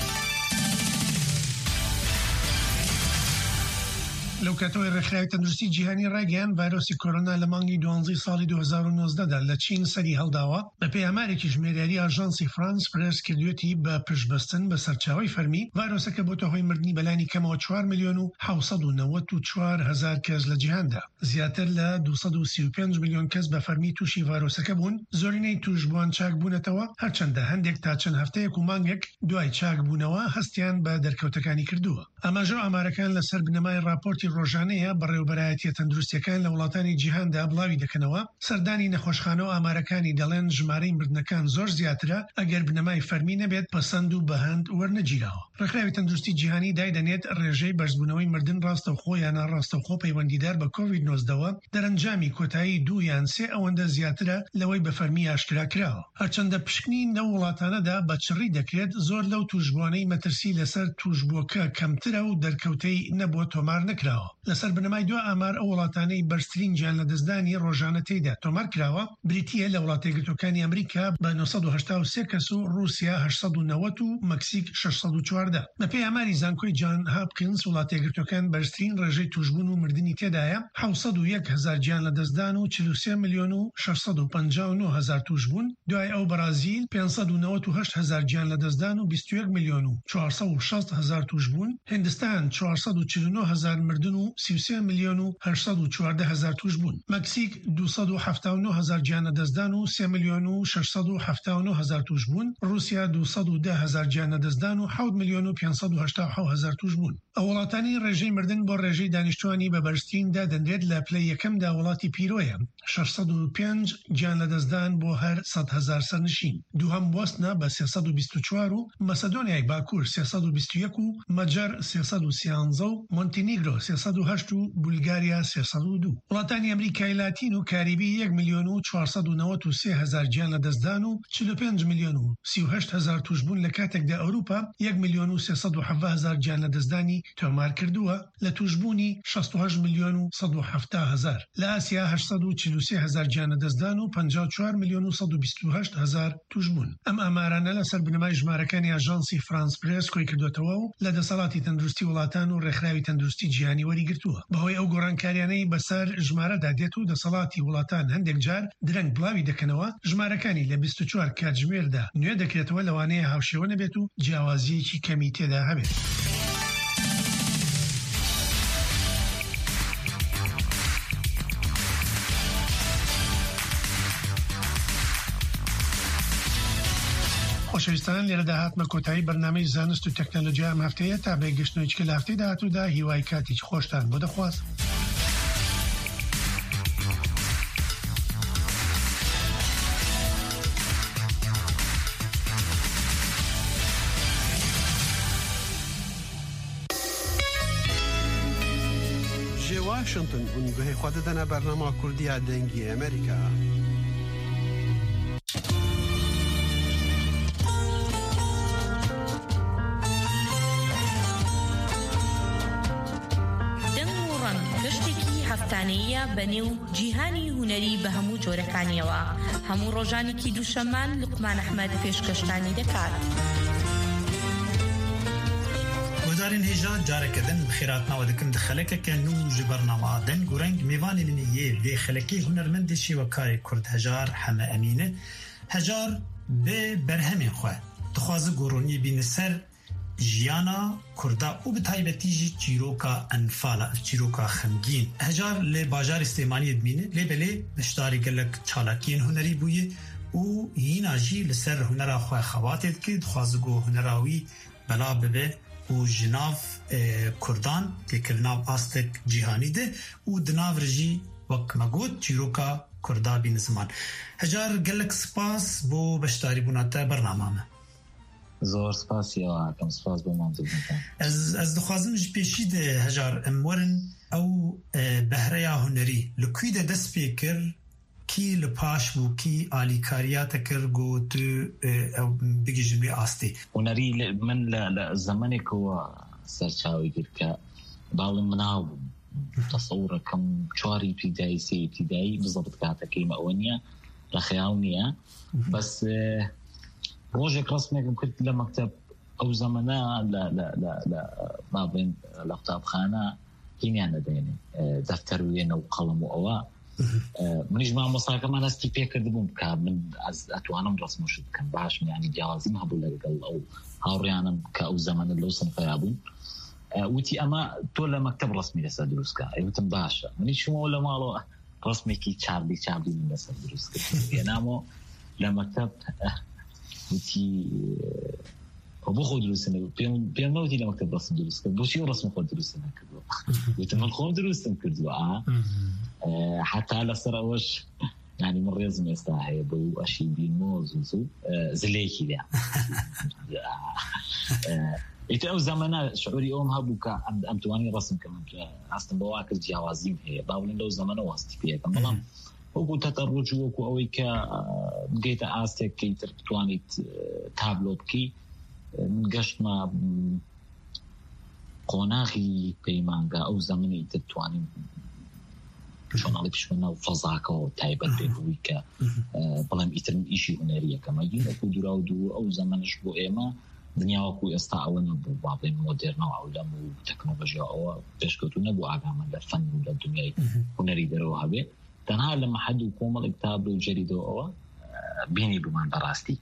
لەو کاتەوەی ڕێکخراوی تەندروستی جیهانی ڕاگەیان ڤایرۆسی کۆرۆنا لە مانگی دوانزەی ساڵی دوو هەزار و نۆزدەدا لە چین سەری هەڵداوە. بە پەیامارێکی ژمێریاری ئاژانسی فرانس پرێس کردوێتی بە پشتبەستن بە سەرچاوەی فەرمی ڤایرۆسەکە بۆتە هۆی مردنی بەلانی کەمەوە چوار ملیۆن و حەوت سەد و نەوەت و چوار هەزار کەس لە جیهاندا. زیاتر لە دوو سەد و سی و پێنج ملیۆن کەس بە فەرمی تووشی ڤایرۆسەکە بوون. زۆرینەی توشبووان چاک بوونەتەوە، هەرچەندە هەندێک تا چەند هەفتەیەک و مانگێک دوای چاک بوونەوە هەستیان بە دەرکەوتەکانی کردووە. ئاماژە ئامارەکان لەسەر بنەمای راپۆرتی ڕۆژانەیە بەڕێوەبەرایەتیە تەندروستیەکان لە وڵاتانی جیهاندا بڵاوی دەکەنەوە. سەردانی نەخۆشخانە و ئامارەکانی دەڵێن ژمارەی مردنەکان زۆر زیاترە ئەگەر بنەمای فەرمی نەبێت پەسەند و بەهەند وەرنەگیراوە. ڕێکخراوی تەندروستی جیهانی دایدەنێت ڕێژەی بەرزبوونەوەی مردن ڕاستەوخۆ یان ناڕاستەوخۆ پەیوەندیدار بە کۆڤید نۆزدەوە دەرەنجامی کۆتایی دوو یان سێ ئەوەندە زیاترە لەوەی بە فەرمی ئاشکرا کراوە. هەرچەندە پشکنی نەو وڵاتانەدا بە چڕی دەکرێت، زۆر لەو توشبوانەی مەترسی لەسەر توشبووەکە کەمترە و دەرکەوتەی نەبووە تۆمار نەکراوە. لەسەر بنەمای دو ئامار ئەو وڵاتانەی بەرزترین گیان لە دەستدانی ڕۆژانە تێیدا تۆمار کراوە، بریتیە لە وڵاتە یەکگرتووەکانی ئەمریکا بە نۆ سەد و هەشتا و سێ کەس و رووسیا هەشت سەد و نەوەت و مەکسیک شەش سەد و چواردە. بە پێی ئاماری زانکۆی جان هاپکینس وڵاتە یەکگرتووەکان بەرزترین ڕێژەی توشبوون و مردنی تێدایە، حەوت سەد و یەک هەزار گیان لە دەستدان و چل و سێ ملیۆن و شەش سەد و پەنجا و نۆ هەزار توشبوون. دوای ئەو بەرازیل پێنج سەد و نەوەت و هەشت هەزار گیان لە دەستدان و بیست و یەک ملیۆن و چوار سەد و شەست هەزار توشبوون. هندستان چوار سەد و چل و نۆ هەزار مردن و سی و سێ ملیۆن و هەشت سەد و چواردە هەزار توش بوون. مەکسیک دوو سەد و هەفتا و نۆ هەزار گیان لە دەستدان و سێ ملیۆن و شەش سەد و هەفتا و نۆ هەزار توش بوون. رووسیا دوو سەد و دە هەزار گیان لە دەستدان و حەوت ملیۆن و پێنج سەد و هەشتا و حەوت هەزار توش بوون. ئەو وڵاتانی ڕێژەی مردن بۆ ڕێژەی دانیشتوانی بە بەرزتریندا دەنرێت لە پلەی یەکەمدا وڵاتی پیرۆیە، شەش سەد و پێنج گیان لە دەستدان بۆ هەر سەد هەزار سەرنشین. دووهەم بۆسنە بە سێ سەد و بیست و چوار و مەسەدۆنیای باکوور سێ سەد و بیست و یەک و مەجەر سێ سەد و سیانزە و مۆنتینیگرۆ سێ سەد و هەشت و بولگاریا سێ سەد و دوو. وڵاتانی ئەمریکای لاتین و کاریبی یەک ملیۆن و چوار سەد و نەوەت و سێ هەزار گیان لە دەستدان و چل و پێنج ملیۆن و سی و هەشت هەزار توش بوون، لە کاتێکدا ئەوروپا یەک ملیۆن و سێ سەد و حەڤدە هەزار گیان لە دەستدانی تۆمار کردووە لە توشبوونی شەست و هەشت ملیۆن و سەد و هەفتا هەزار. لە ئاسیا هەشت سەد و چل و سێ هەزار گیان لە دەستدان و پەنجا و چوار ملیۆن و سەد و بیست و هەشت هەزار توش بوون. ئەم ئامارانە لەسەر بنەمای ژمارەکانی ئاژانسی فرانس پرێس کۆی کردوێتەوە و لە دەسەڵاتی تەندروستی وڵاتان و ڕێکخراوی تەندروستی جیهانی وەریگرتووە. بەهۆی ئەو گۆڕانکاریانەی بەسەر ژمارەدا دێت و دەسەڵاتی وڵاتان هەندێک جار درەنگ بڵاوی دەکەنەوە، ژمارەکانی لە بیست و چوار کاتژمێردا نوێ دەکرێتەوە، لەوانەیە هاوشێوە نەبێت و جیاوازیەکی کەمی تێدا هەبێت. خۆشەویستان، لێرە داهاتمە کۆتایی بەرنامەی زانست و تەکنۆلۆژیا ئەم هەفتەیە. تا بێگەشتنەوەیەکی لە هەفتەی داهاتوودا هیوای کاتێکی خۆشتان بۆ دەخواست. جێ واشنگتن اونگوهی خۆ دەدەنە بەرنامە کوردیە دەنگی ئەمریکا. هەفتانەیە بەنێو جیهانی هونەری بە هەموو جۆرەکانیەوە. هەموو ڕۆژانێکی دووشەمان لوقمان ئەحمەد پێشکەشتانی دەکات. وەدارین هێژا جارەکەدن بخێراتناوە دەکەم دە خەلەکەکە نو ji بەرنامە دەنگ و ڕەنگ میوانی منی یê vê xelekê hunermendê şîwekarê Kurd Hejar Heme Emîne Hejar bê berhemên xwe dixwaze goroniyê bîne ser jiyana Kurda û bi taybetî jî çîroka enfala çîroka xemgîn. Hejar lê bajarê Slêmaniyê dimîne lêbelê beşdarî gelek çalakiyên hunerî bûye û hîna jî li ser hunera xwe xebatê dike, dixwaze got hunera wî bela bibe و جناف کردان تکرناو آستک جیهانی ده و دناو رجی وک مگود چیروکا کردا بین زمان. هجار گلک سپاس بو بشتاری بوناتا برنامه. زور سپاس یا کم سپاس بو منزل بکن. از از دخوازم جی پیشی ده هجار امورن او بهره هنری لکوی ده دست پیکر کی لپاش بو کی آلیکاریات کر گو تو بگی جنبی آستی هنری من لزمانی که سرچاوی کرد که باول مناو تصور كم شواري ابتدائي سي ابتدائي بالضبط كانت كلمة أولية لخياونية بس روجك رسمي كنت لمكتب أو زمنا لا لا لا لا ما بين لابتوب خانة كيني أنا ديني دفتر وينا وقلم وأواء من إجماع مصايقة ما ناس تيبيا كردبون كا من أتوانا رسم وشد كان باش يعني جوازي ما هبو لك أو هاوريانا كأو زمن اللي وصن فيابون وتي أما تولا مكتب رسمي لسا دروسكا أيوة تنباشا مني شو ولا مالو رسمي كي تشابلي تشابلي من لسا دروسكا ينامو لمكتب وتي وبخو دروسنا بيوم بيوم ما وتي لمكتب رسم دروسكا بوشي رسم خو دروسنا كذا وتمن خو دروسنا كذا آه حتى على سراوش يعني من ريزم يستاهي بو أشي بين موز وزو زليكي ده إنت أو زمانة شعوري أم هبوكا أم أم تواني رسم كمان أصلا بواكر جوازيم هي باولين لو زمانة واسطي فيها كمان وقلت تترجو وكو أويكا بقيت أستك كي تواني تابلو بكي من قشت ما قناغي بيمانجا أو زماني تتواني شون على بشونا وفضاك وتايبت بيبويكا بلام إترم إشي هنرية كما يجين أكو دراودو أو زمان شبو إيما دنیا وکو استعوان بو بعض مدرن و علم و تکنولوژی او بشکتو نبو عقامن لفن و لدنیای هنری دروها به تنها لما حد يقوم الكتاب والجريد او بيني بمان براستی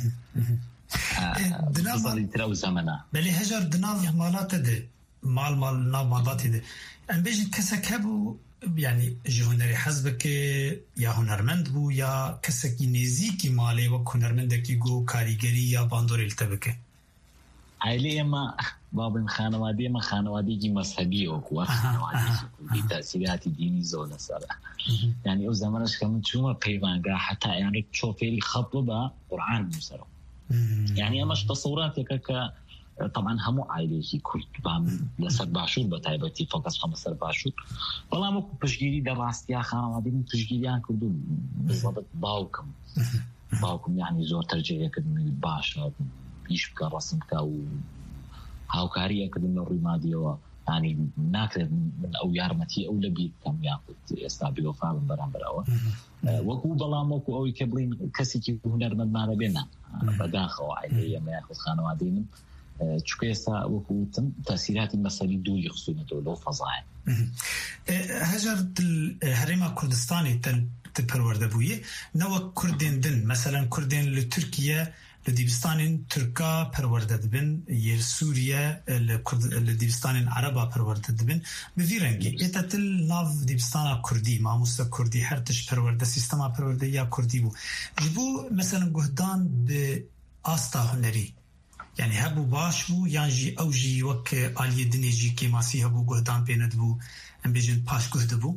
دنال تراو زمانه بلی هجر دنال مالات ده مال مال ناو مالات ده ام بيجي كسك هبو يعني جهنري حزبك يا هنرمند بو يا كسكي نزيكي مالي و هنرمندكي جو كاريگري يا باندور التبكه عائلة ما باب خانوادي ما خانوادي مذهبي أو قوة خانوادي بتأثيرات ديني زولا صار يعني أو زمانش كمان شو ما بيمان جا حتى يعني تشوفي لي خطبة قرآن مسرو يعني أمش تصوراتي كك طبعا همو عائلة شيء كل بعم لسر بعشور بتاعبتي فقط خمس سر بعشور والله مو بشجيري دراستي خانوادي مو بشجيري يعني كردو بالضبط باوكم باوكم يعني زور ترجية كده من الباشا يشبك رسمك أو هاوكارية كده من الرمادي يعني ناكل من أو يارمتي أو لبي كم يأخذ يستعبي وفاء من برام براوة وكو بلاموكو أو يكبلين كسيكي هنر من معنا بينا بداخل عائلية ما يأخذ خانوادين تشكيسا وكو تأثيرات المسالي دولي خصوصا لو فظاعي هجر الهريمة كردستاني تل تبرورده بويه نوع كردين دن مثلا كردين لتركيا لديبستان تركا پرورده دبن yer سوريا لديبستان عربا پرورده دبن بفي رنگي اتتل ناف ديبستان كردي ماموسا كردي هر تش پرورده سيستما پرورده يا كردي بو جبو مثلا جهدان ب آستا هنري يعني هبو باش بو يانجي اوجي وك آلية دنيجي كيماسي هبو جهدان بيند بو ام بيجن باش جهد بو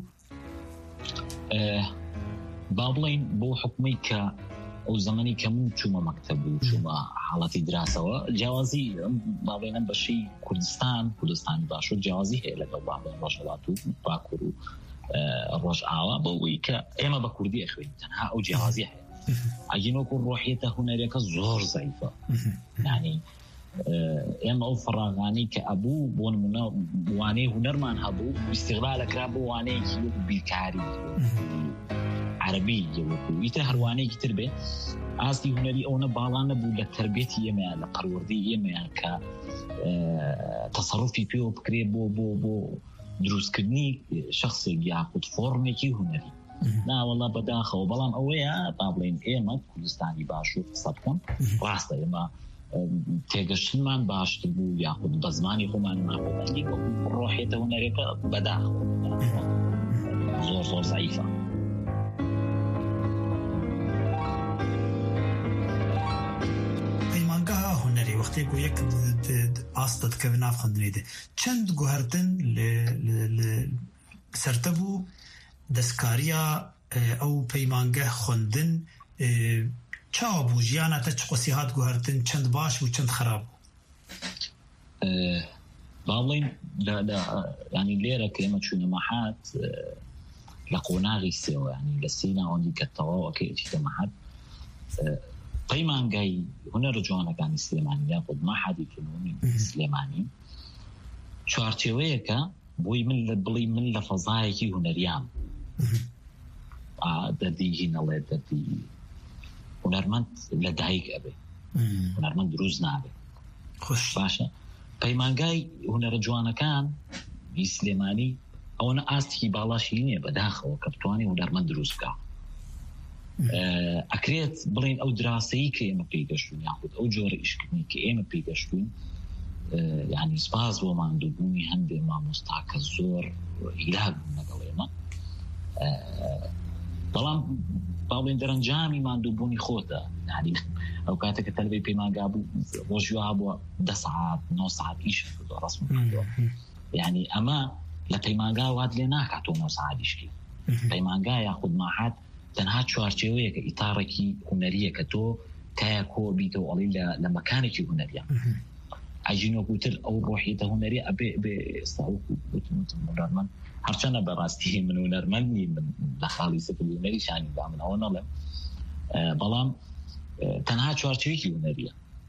بابلين بو حكمي ك أو زماني كمون شو ما مكتب وشو ما حالتي دراسة الجوازي بعضنا بشي كردستان كردستان باشو الجوازي هي لقى بعضنا رجالاتو باكرو الرج عوا بويك إما بكردي أخوين تنها أو جوازي هي عجينو كل روحيته هنالك زور ضعيفة يعني إما أو فراغاني كأبو بون منا واني هنرمان هبو باستغلالك رابو واني كيو بالكاري عربية وكويته هرواني كتربة أصلي هنالي أونا بالانا بولا تربيتي يما لقروردي يما ك تصرفي فيه بكري بو بو بو دروس كدني شخصي ياخد فورمي كي هنالي لا والله بداخل وبلان أويا طابلين إيما كردستاني باشو صدقا راستا يما تيجشمان باش تبو ياخد بزماني خمان ما هو ليك روحيته هنالك بداخل زور زور ضعيفة وقتی کو یک آستت که ناف خندنیده چند گوهرتن ل ل سرتبو دسکاریا او پیمانگه خوندن چاو بو جیانا تا چه قصیحات گوهرتن چند باش و چند خراب باڵین ینی لێرە کە ئێمە چوونە مەحات لە قۆناغی سێوە ینی لە سینە ئەوەندی کە تەواوەکە ئەچیتە مەحات پەیمانگای هونەرە جوانەکانی سلێمانی یاخود مەحادی فنونی سلێمانی چوارچێوەیەکە بۆی من لە بڵی من لە فەزایەکی هونەریان دەردی نەڵێ دەردی هونەرمەند لە دایک ئەبێ هونەرمەند دروست نابێ خۆش باشە پەیمانگای هونەرە جوانەکان هی سلێمانی ئەوەنە ئاستێکی باڵاشی نییە بەداخەوە کە بتوانێ هونەرمەند دروست بکە ئەکرێت بڵێن ئەو دراسەیی کە ئێمە پێیگەشتوین یاخود ئەو جۆرە ئیشکردنی کە ئێمە پێیگەشتوین یعنی سپاس بۆ ماندووبوونی هەندێک مامۆستا کە زۆر هیلاک بوون لەگەڵ ئێمە بەڵام باڵێن دەرەنجامی ماندووبوونی خۆتە یعنی ئەو کاتێک کە تەلەبەی پەیمانگا بوو ڕۆژی وا بووە دە سەعات نۆ سەعات ئیش کردووە ڕەسم کردووە یعنی ئەمە لە پەیمانگا وات لێ ناکاتەوە نۆ سەعات ئیشکی پەیمانگا یاخود ماحات تەنها چوارچێوەیە کە ئیتاڕێکی هونەریە کە تۆ تایە کۆ بیتەوە ئەڵی لە مەکانێکی هونەریە ئاژینۆکوتر ئەو ڕۆحیەتە هونەریە ئەبێ بێ ئێستا وەکوتم هونەرمەند هەرچەنە بەڕاستی من هونەرمەندی من لە خاڵی سەکل هونەری شانیدا من ئەوە نەڵێم بەڵام تەنها چوارچێوەیەکی هونەریە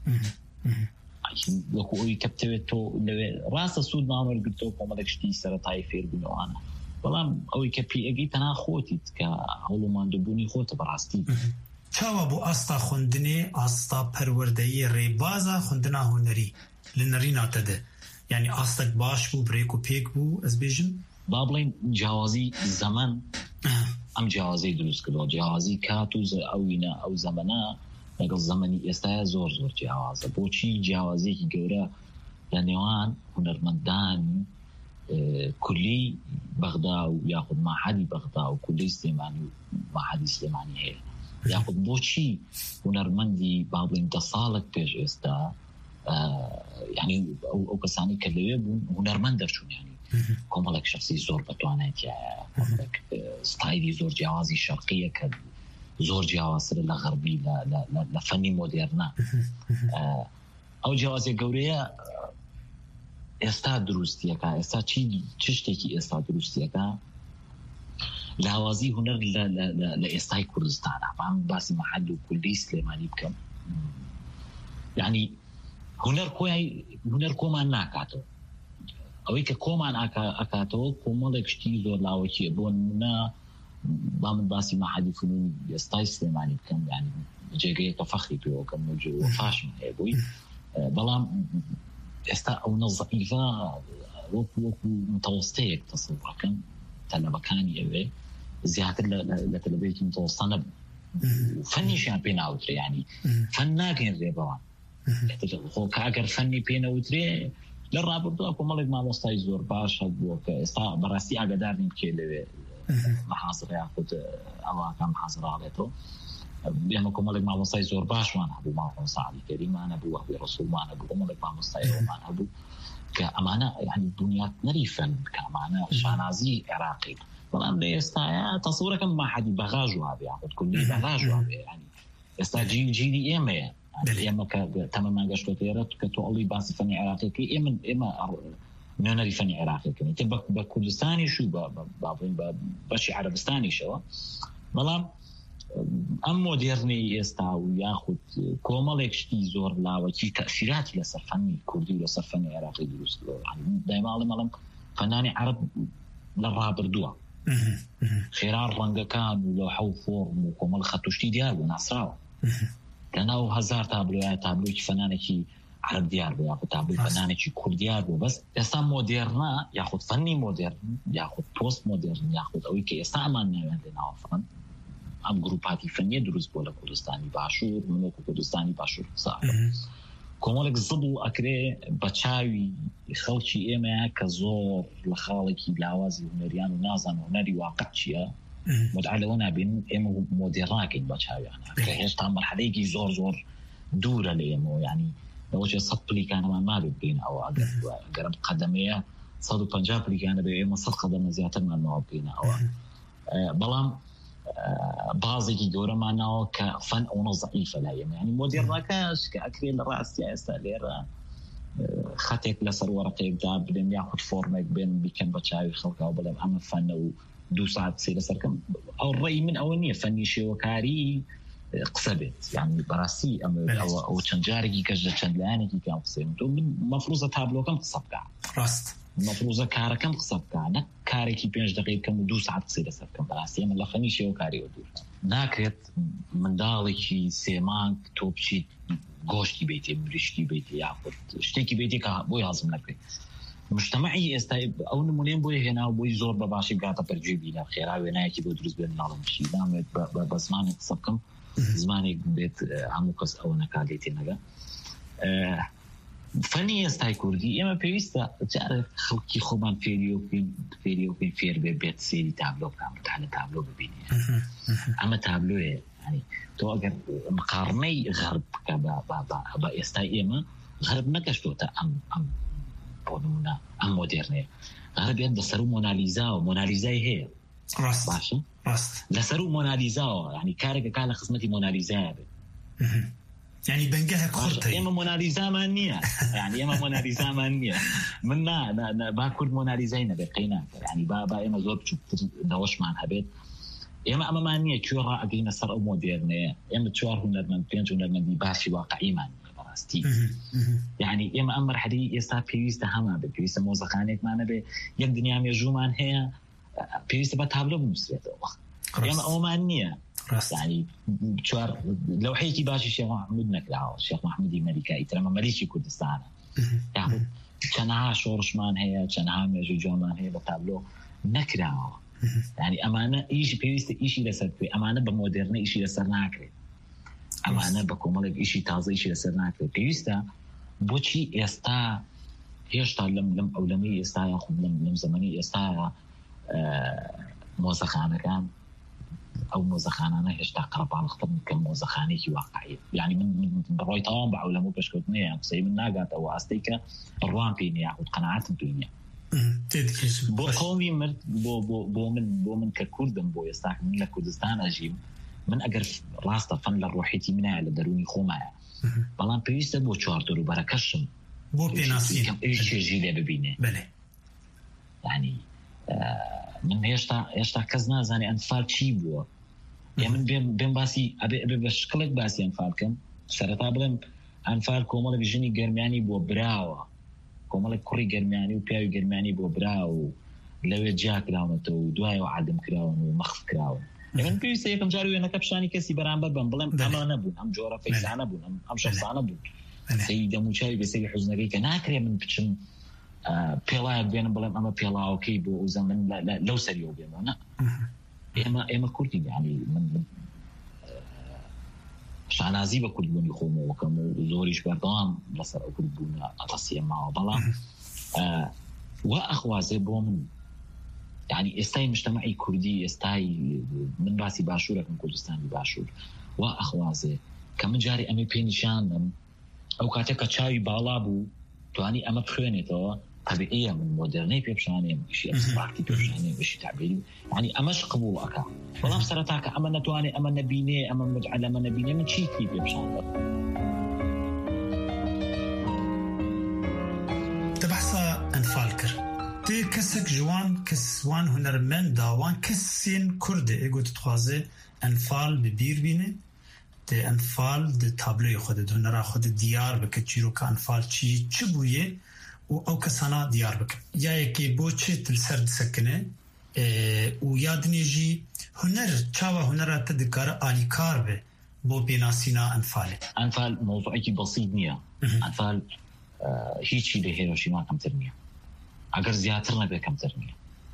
وەکو ئەوی کە بتەوێت تۆ لەوێ ڕاستە سوود ماوەرگرتەوە کۆمەڵێک شتی سەرەتایی فێربوونەوەوانە بەڵام ئەوەی کە پێگەی تەنها خۆتیت کە هەوڵ و ماندووبوونی خۆتە بەڕاستی چاوە بۆ ئاستا خوندنێ ئاستا پەروەردەیی ڕێبازە خوندنا هونەری لە نەری ناتەدە یعنی ئاستەک باش بوو برێک و پێک بوو ئەس بێژم با بڵێن جیاوازی زەمان ئەم جیاوازەی دروست کردەوە جیاوازی کات و ئەوینە ئەو زەمەنە لەگەڵ زەمەنی ئێستاە زۆر زۆر جیاوازە بۆچی جیاوازیەکی گەورە لە نێوان هونەرمەندان کولی بەغدا و یاخود ماحەدی بەغدا و کولی سلێمانی و ماحەدی سلێمانی هەیە یاخود بۆچی هونەرمەندی با بڵێن دە ساڵێک پێش ئێستا یعنی ئەو کەسانی کە لەوێ بوون هونەرمەند دەرچوون یعنی کۆمەڵێک شخصی زۆر بەتوانێتە ستایلی زۆر جیاوازی شەرقیە کە زۆر جیاوازترە لە غەربی لە فەنی مۆدێرنە ئەو جیاوازی گەورەیە ئێستا دروستیەکە ئێستا چ شتێکی ئێستا دروستیەکە لاوازی هونەر لە ئێستای کوردستانە بەم باسی مەحەد و کولی سلێمانی بکەم یعنی هونەر هونەر کۆمان ناکاتەوە ئەوەی کە کۆمان ئەکاتەوە کۆمەڵێک شتی زۆر لاوەکیە بۆ نمونە با من باسی مەحەدی فنونی ئێستای سلێمانی بکەم یعنی جێگەیەکە فەخری پێوەکەم وەفاشم هەیە بووی بەڵام ئێستا ئەو نەزەئیفە وەکو وەکو متەوەستەیەک تەسەوڕەکەم تەلەبەکانی ئەوێ زیاتر لە تەلەبەیەکی متەوەستە نەبوو فەنیشیان پێ ناوترێ ینی فەن ناگەێنرێ بەوان خۆ کە ئەگەر فەنی پێ نەوترێ لە ڕابردووە کۆمەڵێک مامۆستای زۆر باش هەبووە کە ئێستا بەڕاستی ئاگادار نیم کێ لەوێ محاسبە یاخود ئەوەکە محاسبەڵێتەوە ئێمە کۆمەڵێک مامۆستای زۆر باشوان هەبوو مامۆستا عەلی کەریمان هەبوو هەبووی ڕەسوڵمان هەبوو کۆمەڵێک مامۆستای ئەومان هەبوو کە ئەمانە یعنی بنیاتنەری فەن کە ئەمانە شانازی عێراقی بەڵام لە ئێستاە تەسەوڕەکەم ماحەدی بەغاژ وابێ یاخود کولی بەغاژ وابێ ینی ئێستا جیلی ئێمەیە ئێمە کە تەمەمان گەشتۆتە ئێرە کە تۆ ئەڵی باسی فەنی عێراقیەکەی ئێمە ئێمە نوێنەری فەنی عێراقیەکەین تر بە کوردستانیش و بە بەشی عەرەبستانیشەوە بەڵام ئەم مۆدێرنی ئێستا و یاخود کۆمەڵێک شتی زۆر لاوەکی تەئسیراتی لەسەر فەنی کوردی و لەسەر فەنی عێراقی دروست دایماڵێ مەڵم فەنانی عەرەب لە ڕابردووە خێرا ڕەنگەکان و لەوحە و فۆرم و کۆمەڵ خەتوشتی دیار بوو ناسراوە لەناو هەزار تابلۆیە تابلۆیەکی فەنانێکی عرب دیار بوو یاخود تابلۆی فەنانێکی کوردیار بوو بەس ئێستا مۆدێرنە یاخود فەنی مۆدێرن یاخود پۆست مۆدێرن یاخود ئەوەی کە ئێستا ئەمان ناوێن لێناوە فەن ئەم گروپاتی فەنیە دروست بۆ لە کوردستانی باشوور منۆکو کوردستانی باشوور کۆمەڵێک زڵ و ئەکرێ بە چاوی خەڵکی ئێمەیە کە زۆر لە خاڵێکی لاوازی هونەریان و نازان هونەری واقع چییە مدعا لەوە نابین ئێمە مۆدێڕاکەین بە چاویانە هێشتا مەرحەلەیەکی زۆر زۆر دوورە لە ئێمەوە یعنی لەوەی سەد پلیکانەمان مابێ بین ئەوە گەرم قەدەمەیە سەد و پەنجا پلیکانە بێ ئێمە سەد قەدەمە زیاترمان ماوە بینە ئەوە بەڵام بازێکی گەورەمانەوە کە فەن ئەوە زەعیفە لای ئێمە ینی مۆدێرنەکەش کە ئەکرێ لە ڕاستی ئێستا لێرە خەتێک لەسەر وەرەقەیەکدا بڵێن یاخود فۆرمێک بێن بیکەن بە چاوی خەڵکاو بڵێم ئەمە فەنە و دوو ساعت سێ لەسەرکەم ئەو ڕێی من ئەوە نییە فەنی شێوەکاری قسە بێت یعنی بەڕاستی ئەو چەند جارێکی کەش لە چەند لایەنێکی کام قسەم تۆ من مەفروزە تابلۆکەم قسە بکە ڕاست مەفروزە کارەکەم قسە بکە نە کارێکی پێنج دقیقە بکەم و دوو ساعت قسەی لەسەرکەم بەڕاستی ئێمە لە فەنی شێوەکاریەوە دوور ناکرێت منداڵێکی سێ مانگ تۆ بچیت گۆشتی بیتێ مریشکی بیتێ یاخود شتێکی بیتێ کە بۆی هەڵزم نەکرێت مجتمعی ئێستا ئەو نمونەیە بۆی هێنا و بۆی زۆر بە باشی بگاتە بەرگوێ بینە خێرا وێنایەکی بۆ دروست بێت ناڵمشی نامێت بە زمانێک قسە بکەم زمانێک بێت هەموو کەس ئەوە نەکاتێت تێنەگە فەنی ئێستای کوردی ئێمە پێویستە جارە خەڵکی خۆمان فێریۆکەین فێریۆکەین فێر بێ بێت سێری تابلۆ بکەم تانە تابلۆ ببینێ ئەمە تابلۆیە تۆ ئەگەر مقارنەی غەرب بکە بە ئێستای ئێمە غەرب نەگەشتۆتە ئەم ئەم بۆ نمونە ئەم مۆدێرنەیە غەربێت بەسەر و مۆنالیزا و مۆنالیزای هەیە باشە لەسەر و مۆنالیزاوە ینی کارێکە کا لە خزمەتی مۆنالیزایە بێت يعني بنجاه كورتي إما موناليزا مانية يعني إما موناليزا مانية من نا نا باكل موناليزاينا بقينا يعني با با إما زور بشوف نوش معنا هبيت إما أما مانية كورا أجينا صار أو مودرنة إما تشوار هنر من بينج هنر من دي باشي واقعي مانية براستي يعني إما أمر حدي يستار بيويست هما بيويست موزخانك معنا ب يك دنيا ميجومان هي بيويست بتابلو بمسرته إما أو مانية يعني شوار لو حيكي باشي الشيخ محمود نكلاو الشيخ محمود الملكي ترى ماليشي كردستان يعني كانها شورشمان هي كانها مجوجمان هي بتابلو نكلاو يعني امانه ايش بيست ايش لسر امانه بمودرن ايش لسر ناكري امانه بكمل ايش تازه ايش لسر ناكري بيستا بوشي استا هيش لم لم اولمي استا ياخذ لم لم زمني استا موسخانه كان أو موزخانة هشتا قرب على خطب كموزخاني واقعية يعني من من بروي طوام بعوله مو بشكوتني يعني سي من ناقات أو أستيكا بروان فيني يعود قناعات فيني بو قومي مرت بو بو بو من بو من ككردن بو يستحق من لكردستان أجيب من أجر راستا فن للروحيتي منها على دروني خومايا بلان بيست بو شوارتو بركشم بو بيناسين إيش جيلة ببينه بله يعني آه من هشتا هشتا كزنا زاني أنفال شي بوا يعني من بين بين باسي أبي أبي بشكلك باسي أنفال كم سرطة بلن أنفال كومال بيجني جرماني بوا براو كومال كوري جرماني وبياو جرماني بوا براو لو جاك كراونتو دواي وعدم كراون ومخف كراون يعني من بيجي سيكم جاري أنا كبشاني كسي برامبر بن بلن أما نبون أم جورا فيسانا بون أم أم شخصانا بون سيدا موشاي بيسي حزنري كناكري من بتشم بيلا بين بلن أما بيلا أوكي بو زمن لا لا لو سريو بيننا إما إما كردي يعني من شعنازي بكل بني خومو وكم زوريش بردام لسر أكل بنا أتصير معه بلا وأخوازي بومن يعني استاي مجتمعي كردي استاي من راسي باشورة من كردستان باشور وأخوازي كم جاري أمي بينشان أو كاتك تشاي بالابو تواني أما بخوانيته طبيعية من مودرني بيبشاني شيء أبستراكتي بيبشاني شيء تعبيري يعني أماش قبول أكا والله بسرتاك أما نتواني أما نبيني أما مجعل أما نبيني من شيء كي بيبشاني تبحثا أنفالكر تي كسك جوان كسوان هنرمن داوان كسين كرد إيقو تتخوازي أنفال ببير بيني تي أنفال دي تابلو خود هنرا خود ديار بكتشيرو كأنفال چي چبويه و او کسانا دیار بکن یا یکی بوچه تلسر سکنه و یادنیجی هنر چاوا هنر تدکار آلی کار به بو بیناسینا انفاله انفال موضوعی بسيط نیه انفال هیچی ده هیروشیما کمتر نیه اگر زیادتر نبه کمتر نیه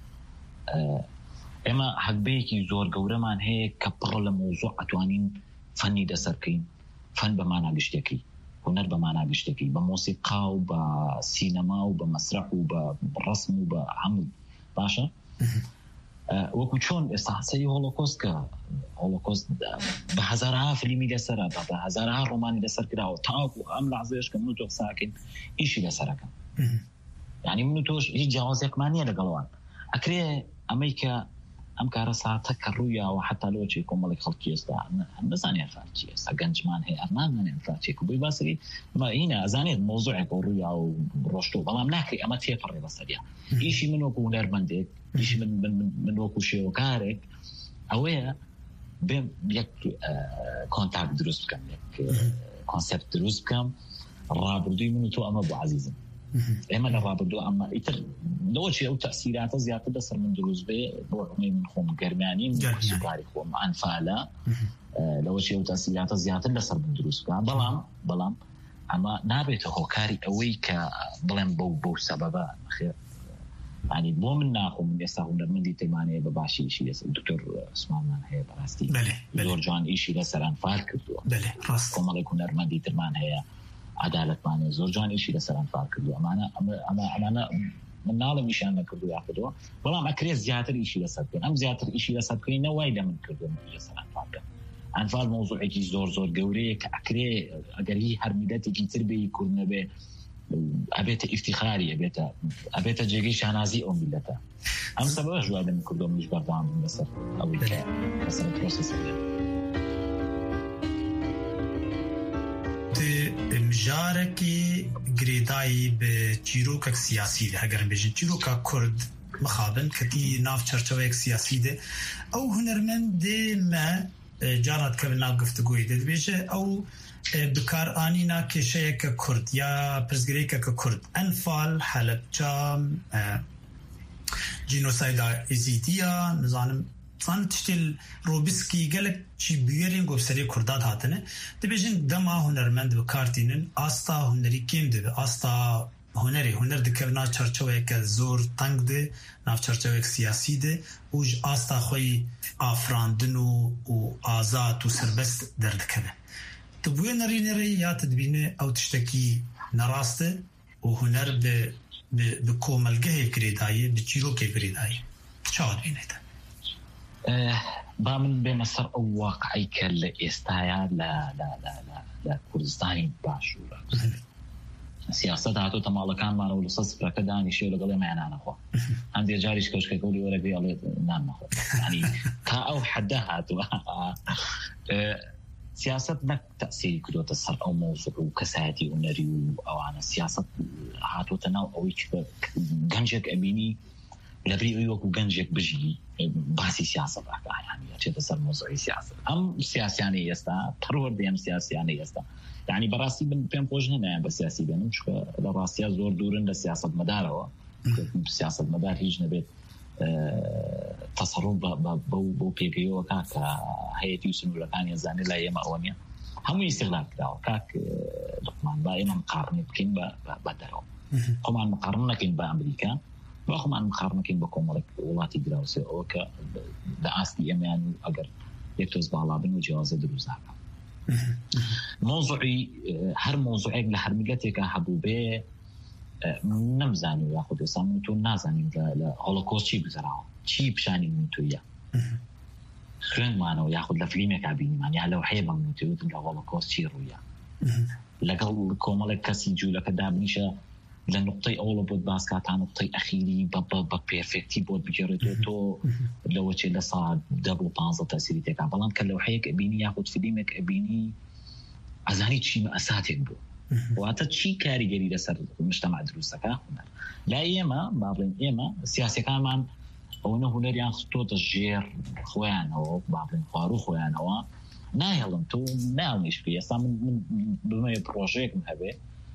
اما حقبه که زور گوره من هی کپر لموضوع اتوانین فنی دسر کین فن بمانا گشتکی هنر بمعنى بيشتكي بموسيقى وبسينما وبمسرح وبرسم وبعمل باشا وەکو چۆن ئێستا سەری هۆڵۆکۆست کە هۆڵۆکۆست بە هەزارها فیلمی لەسەرە بە هەزارها ڕۆمانی لەسەر کراوە تاوەکو ئەم لەحزەیەش کە من و تۆ قساکەین ئیشی لەسەرەکەم یعنی من و تۆش هیچ جیاوازێکمان نییە لەگەڵەوان ئەکرێ ئەمەی کە ئەم کارە ساتە کە ڕوویاوە حتا لۆچی کۆمەڵێک خەڵکی ئێستا نەزانێت فارچی ئێستا گەنجمان هەیە ئەرنامانێن فارچێک و بۆی باسەری هینە ئەزانێت مۆزوعێک ڕوویا و ڕۆشتۆ بەڵام ناکەی ئەمە تێپەڕێ بەسەریا ئیشی من وەکو هونەرمەندێک ئیشی من وەکو شێوەکارێک ئەوەیە بێم یەک کۆنتاکت دروست بکەم یەک کۆنسێپت دروست بکەم ڕابردووی من و تۆ ئەمە بۆ عەزیزم ئێمە لە ڕابردوو ئەمە ئیتر لەوەچی ئەو تەسیراتە زیاتر لەسەر من دروست بێ بۆ ڕمەی من خۆم گەرمانی سوپاری خۆم ئەنفالە لەوەچی ئەو تەسیراتە زیاتر لەسەر من دروست بکەم بەڵام بەڵام ئەمە نابێتە هۆکاری ئەوەی کە بڵێم بەو بەو سەبەبە خێر ینی بۆ من ناخۆم ئێستا هونەرمەندی تێمانەیە بە باشی ئیشی لەسەر دکتۆر عوسمانمان هەیە بەڕاستی زۆر جوان ئیشی لەسەر ئەنفال کردووە کۆمەڵێک هونەرمەندی ترمان هەیە عدالتمانێ زۆر جوان ئیشی لەسەر ئەنفال کردووە ئەمانە ئەمانە من ناڵم ئیشیان نەکردو یاخدەوە بەڵام ئەکرێت زیاتر ئیشی لەسەر بکەن ئەم زیاتر ئیشی لەسەر بکەین نەوای لە من کردوم لەسەر ئەنفال بکەن ئەنفال مۆزوعێکی زۆر زۆر گەورەیە کە ئەکرێ ئەگەر هی هەر میلەتێکی تر بێ کورد نەبێ ئەبێتە ئیفتیخاری ئەبێتە ئەبێتە جێگەی شانازی ئەو میلەتە ئەم سەبەبە ژوای لە من کردوم میش بەردەوام بووم لەسەر ئەوەی کە لەسەر پرۆسەسە مجارێکی گرێدایی بە چیرۆکێک سیاسی دە هەگەرم بێژن چیرۆکە کورد مخابن کەتی ناو چەرچەوەیەک سیاسی دێ ئەو هونەرمەندێ مە جارات کە ناو گفتگوی دەبێژە ئەو بکارانینا کێشەیەکە کورد یا پرزگرێکەکە کورد ئەنفال حەلەبجا جینۆسایدا ئیزیدیە نزانم فان تشتیل روبسکی گلک چی بیارین گوسری کرداد هاتنه دبیجن دما هنرمند و کارتینن آستا هنری کیم ده آستا هنری هنر دکرنا چرچوه که زور تنگ ده ناف چرچوه سیاسی ده اوج آستا خوی آفراندن و آزاد و سربست درد کنه تبوی نری نری یا تدبینه او تشتکی نراسته و هنر به به کوملگه گریدایی به چیروک گریدایی چاود بینه ده با من بێمە سەر ئەو واقعی کە لە ئێستایا لە کوردستانی باشوورە سیاست هاتۆتە ماڵەکانمانە و لەسەر سفرەکە دانیشێ و لەگەڵ ئێمە نانەخوا هەندێک جاریش کەشکەکە ولی وەرە بێ ئەڵێ نان نەخۆ ینی تا ئەو حەدە هاتووە سیاست نەک تەسیری کردوتە سەر ئەو مۆزوع و کەسایەتی هونەری و ئەوانە سیاست هاتوتە ناو ئەوەی گەنجێک ئەبینی لەبری ئەوی وەکو گەنجێک بژی باسی سیاست ئاکایانی چێتە سەر مۆزوعی سیاست ئەم سیاسیانەی ئێستا پەروەردەی ئەم سیاسیانەی ئێستا یعنی بەڕاستی پێم خۆش نەمایان بە سیاسی بێنم چونکە لە ڕاستیا زۆر دوورن لە سیاست مەدارەوە سیاست مەدار هیچ نەبێت تەسەڕوف بەو پێگەیەوە کاک کە هەیەتی و سنوورەکانی زانێ لای ئێمە ئەوە نییە هەمووی استیغلال کراوە کاک لقمان با ئێمە مقارنە بکەین بە دەرەوە خۆمان مقارنە نەکەین بە ئەمریکا باخمان مقارنەکەین بە کۆمەڵێک وڵاتی دراوسێ ئەوە کە لە ئاستی ئێمەیان ئەگەر یەک تۆز باڵا بن و جیازە دروست ناکەن مۆزوعی هەر مۆزوعێک لە هەر میلەتێکە هەبوو بێ نەمزانی یاخود ئێستا من تۆ نازانین لە هۆڵۆکۆست چی بگەڕاوە چی پیشانی من تۆیە خوێنمانەوە یاخود لە فیلمێکا بینیمان یا لەوحەیە بە من تۆوتم لە هۆڵۆکۆست چی ڕوویە لەگەڵ کۆمەڵێک کەسی جوولەکە دابنیشە لە نقطەی ئەوڵە بۆت باسکە تا نقطەی ئەخیری بە پێرفێکتی بۆت بگێڕێتەوە تۆ لەوەچێ لە ساعت دە بۆ پانزە تەسیری تێکا بەڵام کە لەوحەیەک ئەبینی یاخود فیلمێک ئەبینی ئەزانی چی ئەساتێک بوو واتە چی کاریگەری لەسەر مجتەمع دروستەکە هونەر لای ئێمە با بڵێن ئێمە سیاسەکانمان ئەوەنە هونەریان خستۆتە ژێر خۆیانەوە با بڵێن خوارو خۆیانەوە نایهڵم تۆ ناونیش پێ ئێستا من بمەیە پرۆژەیەکم هەبێ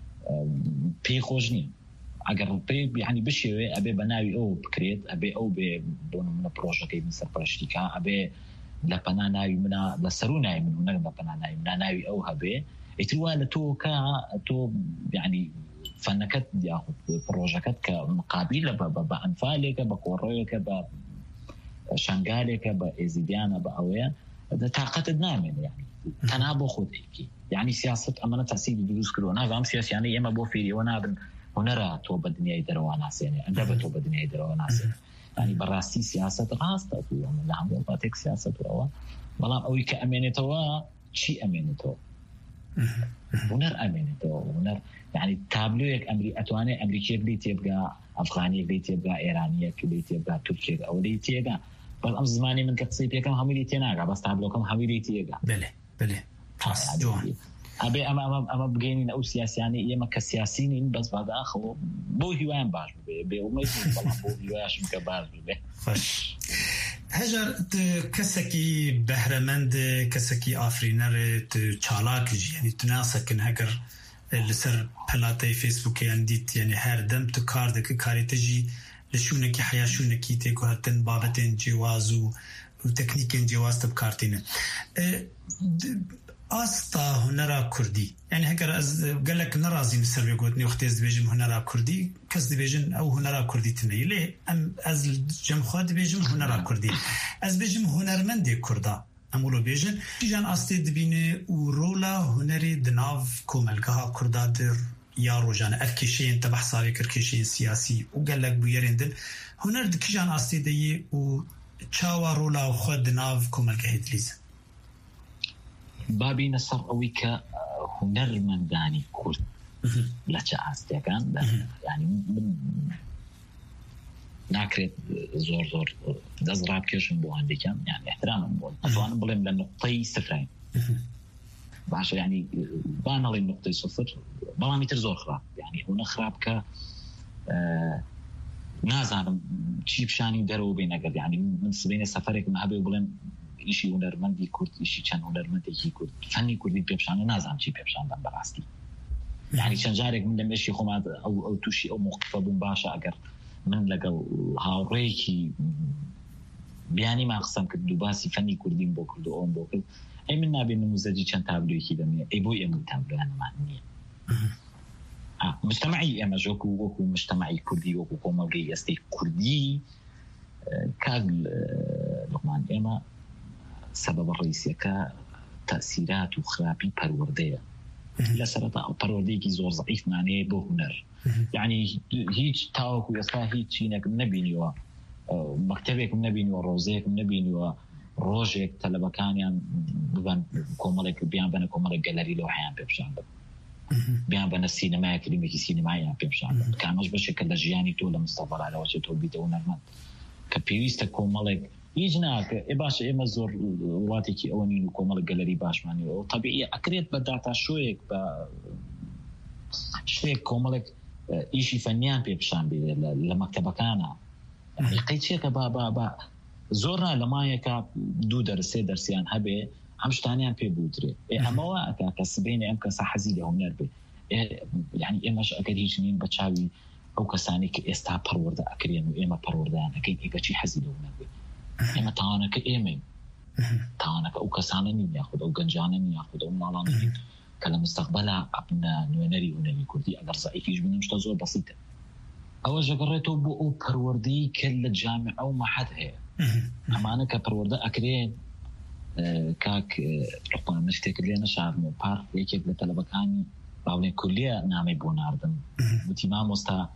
پێی خۆش نییە ئەگەر پێ یعنی بشێوێ ئەبێ بە ناوی ئەو بکرێت ئەبێ ئەو بێ بۆ نمونە پرۆژەکەی من سەرپەرشتیکە ئەبێ لە پەنا ناوی منە لە سەرو ناوی من نەک لە پەنا ناوی منە ناوی ئەو هەبێ ئیتر وا لە تۆکە تۆ یعنی فەنەکەت یاخود پرۆژەکەت کە مقابلە بە ئەنفالێکە بە کۆڕۆیەکە بە شنگالێکە بە ئێزیدیانە بە ئەوەیە تااقەتت نامێن یعنی تەنا بۆ خۆتێکی یعنی سیاست ئەمەە تەسیری دروست کردوە ناوام سیاسیانە ئێمە بۆ فێریەوە نابن هونەرە تۆ بە دنیای دەرەوە ناسێنێ ئەندە بە تۆ بە دنیای دەرەوە ناسێن يعني براسي سياسة راسته نعم وباتك سياسة روا بلام أوي كأمانته شيء أمانته هنر أمانته هنر يعني تابلوك أمري أتواني أمريكية بيت يبقى أفغانية بيت يبقى إيرانية بيت يبقى تركيا أو بيت يبقى بس أم زماني من كتصيب كم حميلتي ناقة بس تابلو كم حميلتي يبقى بله بله خلاص جوان أبي أما أما أما بجيني نقول سياسي يعني إيه ما كسياسيين بس بعد آخر بو هواين باش بي وما يسمى طلع بو هواش مكبار بي خش هجر كسكي بهرمند كسكي آفرينر تشالاك يعني تناسك هجر لسر بلاتي فيسبوك عنديت يعني هر دم تكاردك كاري تجي لشونك حياة شونك تيكو هتن بابتين جوازو وتكنيكين جواز تبكارتين أستا هنرا كردي يعني هكذا قال لك نرازي مصر بيقولني وقتيز بيجم هنرا كردي كز بيجن أو هنرا كردي تني ليه أم أز الجم خاد بيجم هنرا كردي أز بيجم هنرمندي كردا أمولو بيجن جان أستي دبينه ورولا هنري دناف كوملقها كردا در يا روجان أكيشين تبع صاري كركيشين سياسي وقال لك بيرندن هنر دكيجان أستي دي و تشاوا رولا وخد دناف كوملقها هدليز بابي نصر أويك هنر من داني كرد لا تأستي كان يعني من ناكرت زور زور دزراب كيشن بو عندي كم يعني احتراما بقول أطلع نبلم للنقطة صفرين باش يعني بانا لي النقطة صفر بلا متر زور خراب يعني هنا خراب ك آه نازم تجيب شاني درو بينك يعني من سبين سفرك ما هبي بلن إشي هنرمندي كرد إشي كان هنرمندي كي كرد فني كردي بيبشان نازم شيء بيبشان دم براستي يعني كان جارك من لما إشي خماد أو أو توشي أو موقفة بمباشا أجر من لقى هاوريكي بياني ما أقسم كردو باسي فني كردين بو كردو أم بو كرد أي من نابي نموزجي كان تابلوي كي دمي أي بوي أمو تابلو أنا معنية آه مجتمعي أما جوكو وكو مجتمعي كردي وكو كومالجي أستي كردي آه كاغل آه لقمان إما سبب الرئيسي كتأثيرات وخرابي پروردية لا سرطة أو پروردية زور ضعيف معناه بو هنر يعني هيج تاوك ويسا هيج شينك منبينيوا مكتبك منبينيوا روزيك منبينيوا روجك تلبكانيان ببان كومالك بيان بنا كومالك جالري لوحيان بيبشان بيان بنا السينما كلمة سينمائية بيبشان كامش بشكل جياني طول مستقبل على وجه طول بيتون المد كبيويست كومالك يجناك إباش إما زور ولاتي أونين وكومال الجالري باش ماني طبيعي أكريت بدأت شويك ب شويك كومالك إشي فنيان بيبشان بي لمكتبة كانا يعني قيت شيء كبا با با زورنا لما يك دو درس درسيان هبه همش تانيان بي بودري أما وقت كسبيني أم كسحزي لهم نربي يعني إماش أكيد هيجنين بتشاوي أو كساني كإستا برورد أكريان وإما بروردان أكيد إيجا شيء حزي لهم نربي إما تانا كإيمين تانا كأو كسانني يأخذ أو جنجانني يأخذ أو مالاني كلام مستقبلها أبنا نوينري ونري كردي أقدر ضعيف يجبنا مش تزور بسيطة أول جريته بو بروردي كل جامع أو ما حد هي أما أنا كبرورده أكرين كاك رقم مشتاق لي أنا شعب مو بار يكيد لطلبكاني باولين كلية نامي بوناردم وتمام مستا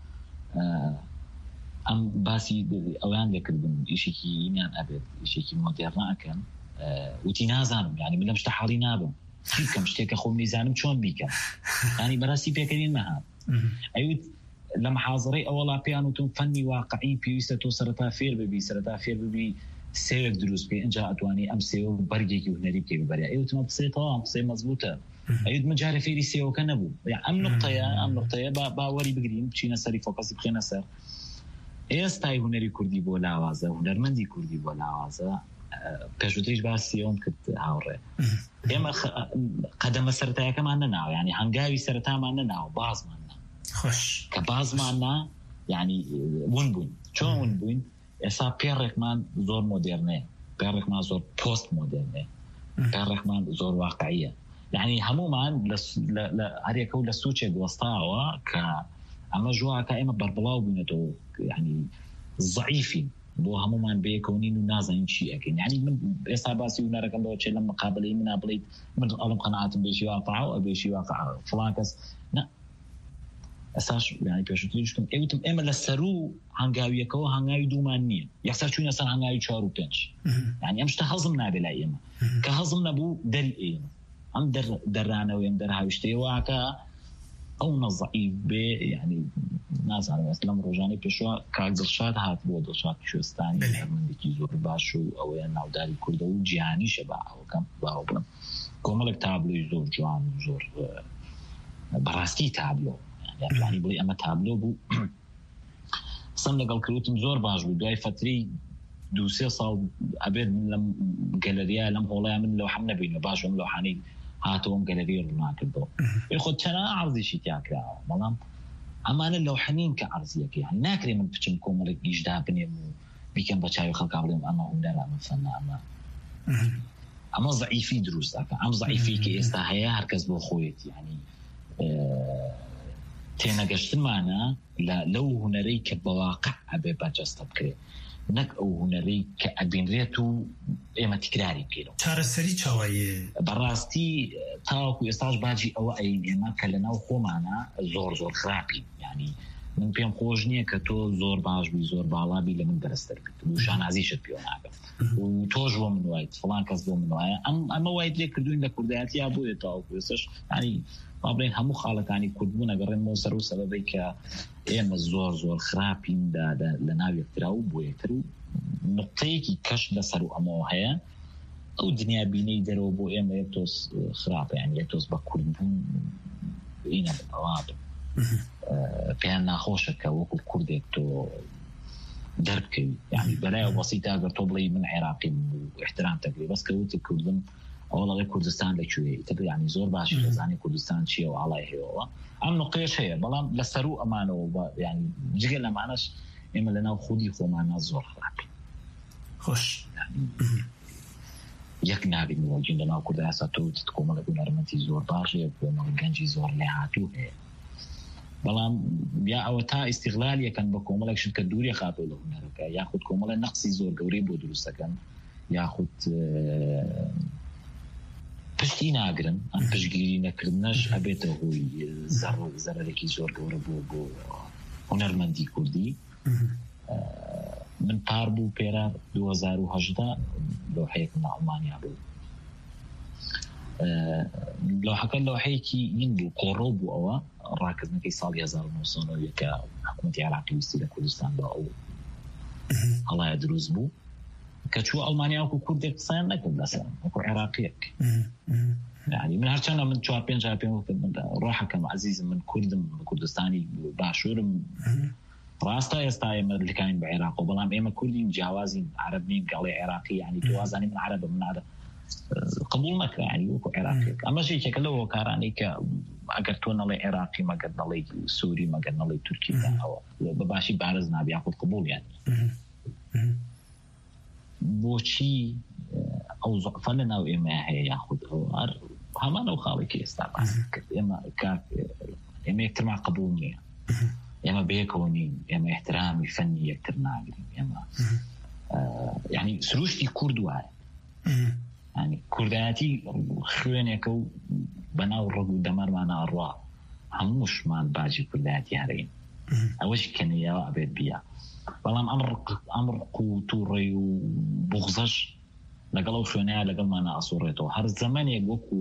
أم باسي أوان لكردن إشي كي ينان أبد إشي كي مودرنا أكن وتنازانم يعني من لمش تحالي نابم كيف كم شتاق أخو ميزانم شون بيكا يعني براسي بيكرين معها أيوة لما حاضري أولا بيانو تون فني واقعي بيوسة توصرتها فير ببي سرتها فير ببي سيوك دروس بي إنجا أتواني أم سيو برقيكي ونريب كي ببريا أيوة تما بسيطة بسيط مزبوطة أيوة مجاري فيري سيو كنبو يعني أم نقطة أم نقطة با باوري بقريم بشينا سري فوقسي بخينا سر إيستاي هنري كردي بولا عوازة هنرمندي كردي بولا عوازة بيشوتريش باس يوم كنت هاوري إما قدم سرتها كمان نناو يعني هنقاوي سرتها ما نناو بعض ما خوش كباز معنا يعني ونبون شو ونبون إسا بيرك مان زور مودرنة بيرك مان زور بوست مودرنة بيرك مان زور واقعية يعني همو مان لس لا لا هري كول السوتشة دوستاوا ك أما جوا كائمة بربلاو بينتو يعني ضعيفين بو همو مان بيكونين ونازين شيء أكين يعني من إسا باسي ونركن دوتش لما قابلين من قبليت من ألم قناعات بيشي واقعه أو بيشي واقعه فلانكس لا ئەساش یعنی پێشتریشتم ئێوتم ئێمە لە سەرو هەنگاویەکەوە هەنگاوی دوومان نییە یەکسەر چوونە سەر هەنگاوی چوار و پێنج یعنی ئەم شتە هەڵزم نابێ لای ئێمە کە هەڵزم نەبوو دەری ئێمە ئەم دەرانەوە ئێم دەرهاویشتەیەواکە ئەو نەزەعیف بێ یعنی نازانم لەم ڕۆژانەی پێشوە کاک دڵشاد هات بۆ دڵشاد کوێستانی هەرمەندێکی زۆر باش و ئەوەیە ناوداری کوردە و جیهانیشە بە ئەوەکەم باوە بڵم کۆمەڵێک تابلۆی زۆر جوان و زۆر بەڕاستی تابلۆ یعنی بڵێ ئەمە تابلۆ بوو سم لەگەڵ کروتم زۆر باش بوو دوای فتری دو سێ ساڵ ئەبێت لەم گەلەریا لەم هۆڵای من لەو حەم نەبینە باشم لەوحانەی هاتەوەم گەلەری ڕووناکردەوە خۆ چەنە عەرزیشی تیاکراوە بەڵام ئەمانە لەو حەنین کە عەرزیەکە یعنی ناکرێ من بچم کۆمەڵێک گیشدا بنێم و بیکەم بە چاوی خەڵکا بڵێم ئەمە هونەرە ئەمە فەنە ئەمە ئەمە زەعیفی دروست دەکە ئەم زەعیفی کە ئێستا هەیە هەرکەس بۆ خۆیەتی یعنی تێنەگەشتمانە لەو هونەرەی کە بەواقع ئەبێ بەجەستە بکرێت نەک ئەو هونەرەی کە ئەبینرێت و ئێمە تکراری بکەینەوە چارەسەری چاوایە بەڕاستی تاوەکو ئێستاش باجی ئەوە ئەین ئێمە کە لەناو خۆمانە زۆر زۆر خراپین یعنی من پێم خۆش نییە کە تۆ زۆر باش بی زۆر باڵابی لە من بەرزتر بیت و شانازیشت پێ ناکەم و تۆش بۆ من وایت فڵان کەس بۆ من وایە ئەمە وای لێ کردوین لە کوردایەتی یا بۆیە تاوەکو ئێستاش ینی با بڵێن هەموو خاڵەکانی کورد بوون ئەگەڕێنەوە سەر و سەبەبەی کە ئێمە زۆر زۆر خراپین لە ناو یەکترا و بۆ یەکتر و نقطەیەکی کەش لەسەر و ئەمەوە هەیە ئەو دنیا بینەی دەرەوە بۆ ئێمە یەک تۆز خراپە یان یەک تۆز بە کورد بوون ئینە بەوابن پێیان ناخۆشە کە وەکو کوردێک تۆ دەربکەوی یعنی بەلایەوە بەسیتە ئەگەر تۆ بڵێ من عێراقیم و احترام تەکرێ بەس کە وتی کوردم ئەوە لەڵێ کوردستان لەکوێ تر یعنی زۆر باشی دەزانی کوردستان چییە و ئاڵای هەیەەوە ئەم نقطەیەش هەیە بەڵام لەسەر و ئەمانەوە یعنی جگە لەمانەش ئێمە لەناو خودی خۆمانە زۆر خراپین خۆش یەک نابین وەجین لەناو کوردای ئێستا تۆ کۆمەڵێک هونەرمەندی زۆر باشە کۆمەڵ گەنجی زۆر لێهاتوو هەیە بەڵام یا ئەوە تا ئیستیغلال یەکەن بە کۆمەڵێک شت کە دووری خاتۆ لە هونەرەکە یاخود کۆمەڵە نەقسی زۆر گەورەی بۆ دروستەکەن یاخود پشتی ناگرن ئەم پشتگیری نەکردنەش ئەبێتە هۆی زەرەرێکی زۆر گەورە بۆ بۆ هونەرمەندی کوردی من پار بوو پێرە دوو هەزار و هەژدە لۆحەیەک من ئەڵمانیا بوو لۆحەکە لۆحەیەکی این بوو کۆڕۆ بوو ئەوە ڕاکردنەکەی ساڵی هەزار و نۆ سەد و یەک کە حکوومەتی عێراقی ویستی لە کوردستان بە ئەو هەڵایە دروست بوو کە چوو ئەڵمانیا وەکو کوردێک قسەیان نەکرد لەسەر وەکو عێراقیەک یعنی من هەرچەندە من چوار پێنج پێم وەکرد من ڕۆحەکەم عەزیزم من کوردم کوردستانی باشوورم ڕاستە ئێستا ئێمە لەکانین بە عێراق و بەڵام ئێمە کوردین جیاوازین عەرەب نین گەڵێ عێراقی یعنی تۆ وازانی من عەرەبە من عەرەب قبول نەکرا یعنی وەکو عێراقیەک ئەمەش یەکێکە لەو هۆکارانەی کە ئەگەر تۆ نەڵێ عێراقی مەگەر نەڵێ سووری مەگەر نەڵێ تورکی ئەوە بە باشی بارز نابی یاخود قبول یانی بۆچی ئەو زەعفە لەناو ئێمە هەیە یاخود هەمان ئەو خاڵێکی ئێستا باسی کرد ئێمە ئێمە یەکترمان قبول نییە ئێمە بەیەکەوە نین ئێمە احترامی فەنی یەکتر ناگرین ئێمە یعنی سروشتی کورد وایە ینی کوردایەتی خوێنێکە و بەناو ڕگ و دەمەرمانە ئەڕوا هەمووشمان باجی کوردایەتی هەرەین ئەوەش کەنیەوە ئەبێت بیا بەڵام ئەم ڕق و تووڕێ و بوغزەش لەگەڵ ئەو خوێنەیە لەگەڵمانە ئەسوڕێتەوە هەر زەمانێک وەکو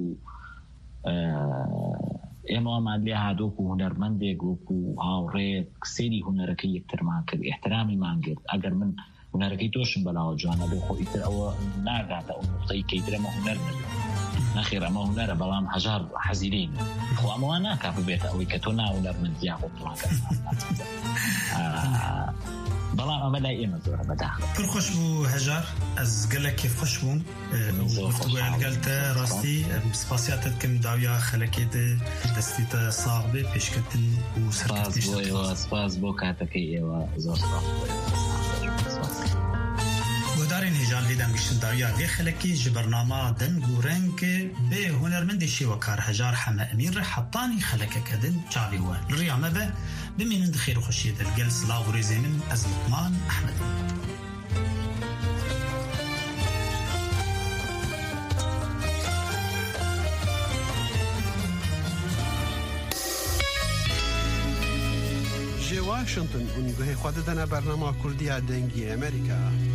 ئێمەمان لێ هادۆکو هونەرمەندێک وەکو هاوڕێک سێری هونەرەکەی یەکترمان کرد احترامیمان کرد ئەگەر من هونەرەکەی تۆشم بەلاوە جوانە بۆ خۆ ئیتر ئەوە ناگاتە ئەو نقطەی کە ئیتر ئەمە هونەر نەبێت نەخێر ئەمە هونەرە بەڵام هەژار حەزیرین خۆ ئەمەوە ناکا ببێتە ئەوەی کە تۆ ناهونەرمەندی یاخۆ پڵاکە بەڵام ئەمە لای ئێمە زۆرە بەداخل پڕ خۆش بوو هەژار ئەس گەلێکی خۆش بووم گفتگویان گەلتە ڕاستی سپاسیاتت کەم داویا خەلەکێت دەستیتە ساغ بێ پێشکەوتن و سەرکەوتنی سپاس بۆ کاتەکەی ئێوە زۆر سپاس گۆدارین هێژان لێدام گشتن داویا وێ خەلەکی ji بەرنامە دەنگ و ڕەنگ بێ هونەرمەندێکی وەکار هەژار حەمە ئەمین ڕە حەبتانی خەلەکەکەدن چاوی وە ڕیامە بە بمینن خێر و خۆشیە دەرگەل سلااو و ڕێزێ من ئەز لوقمان ئەحمەد واشنطن اونگوه خود دنا برنامه کردی دنگی امریکا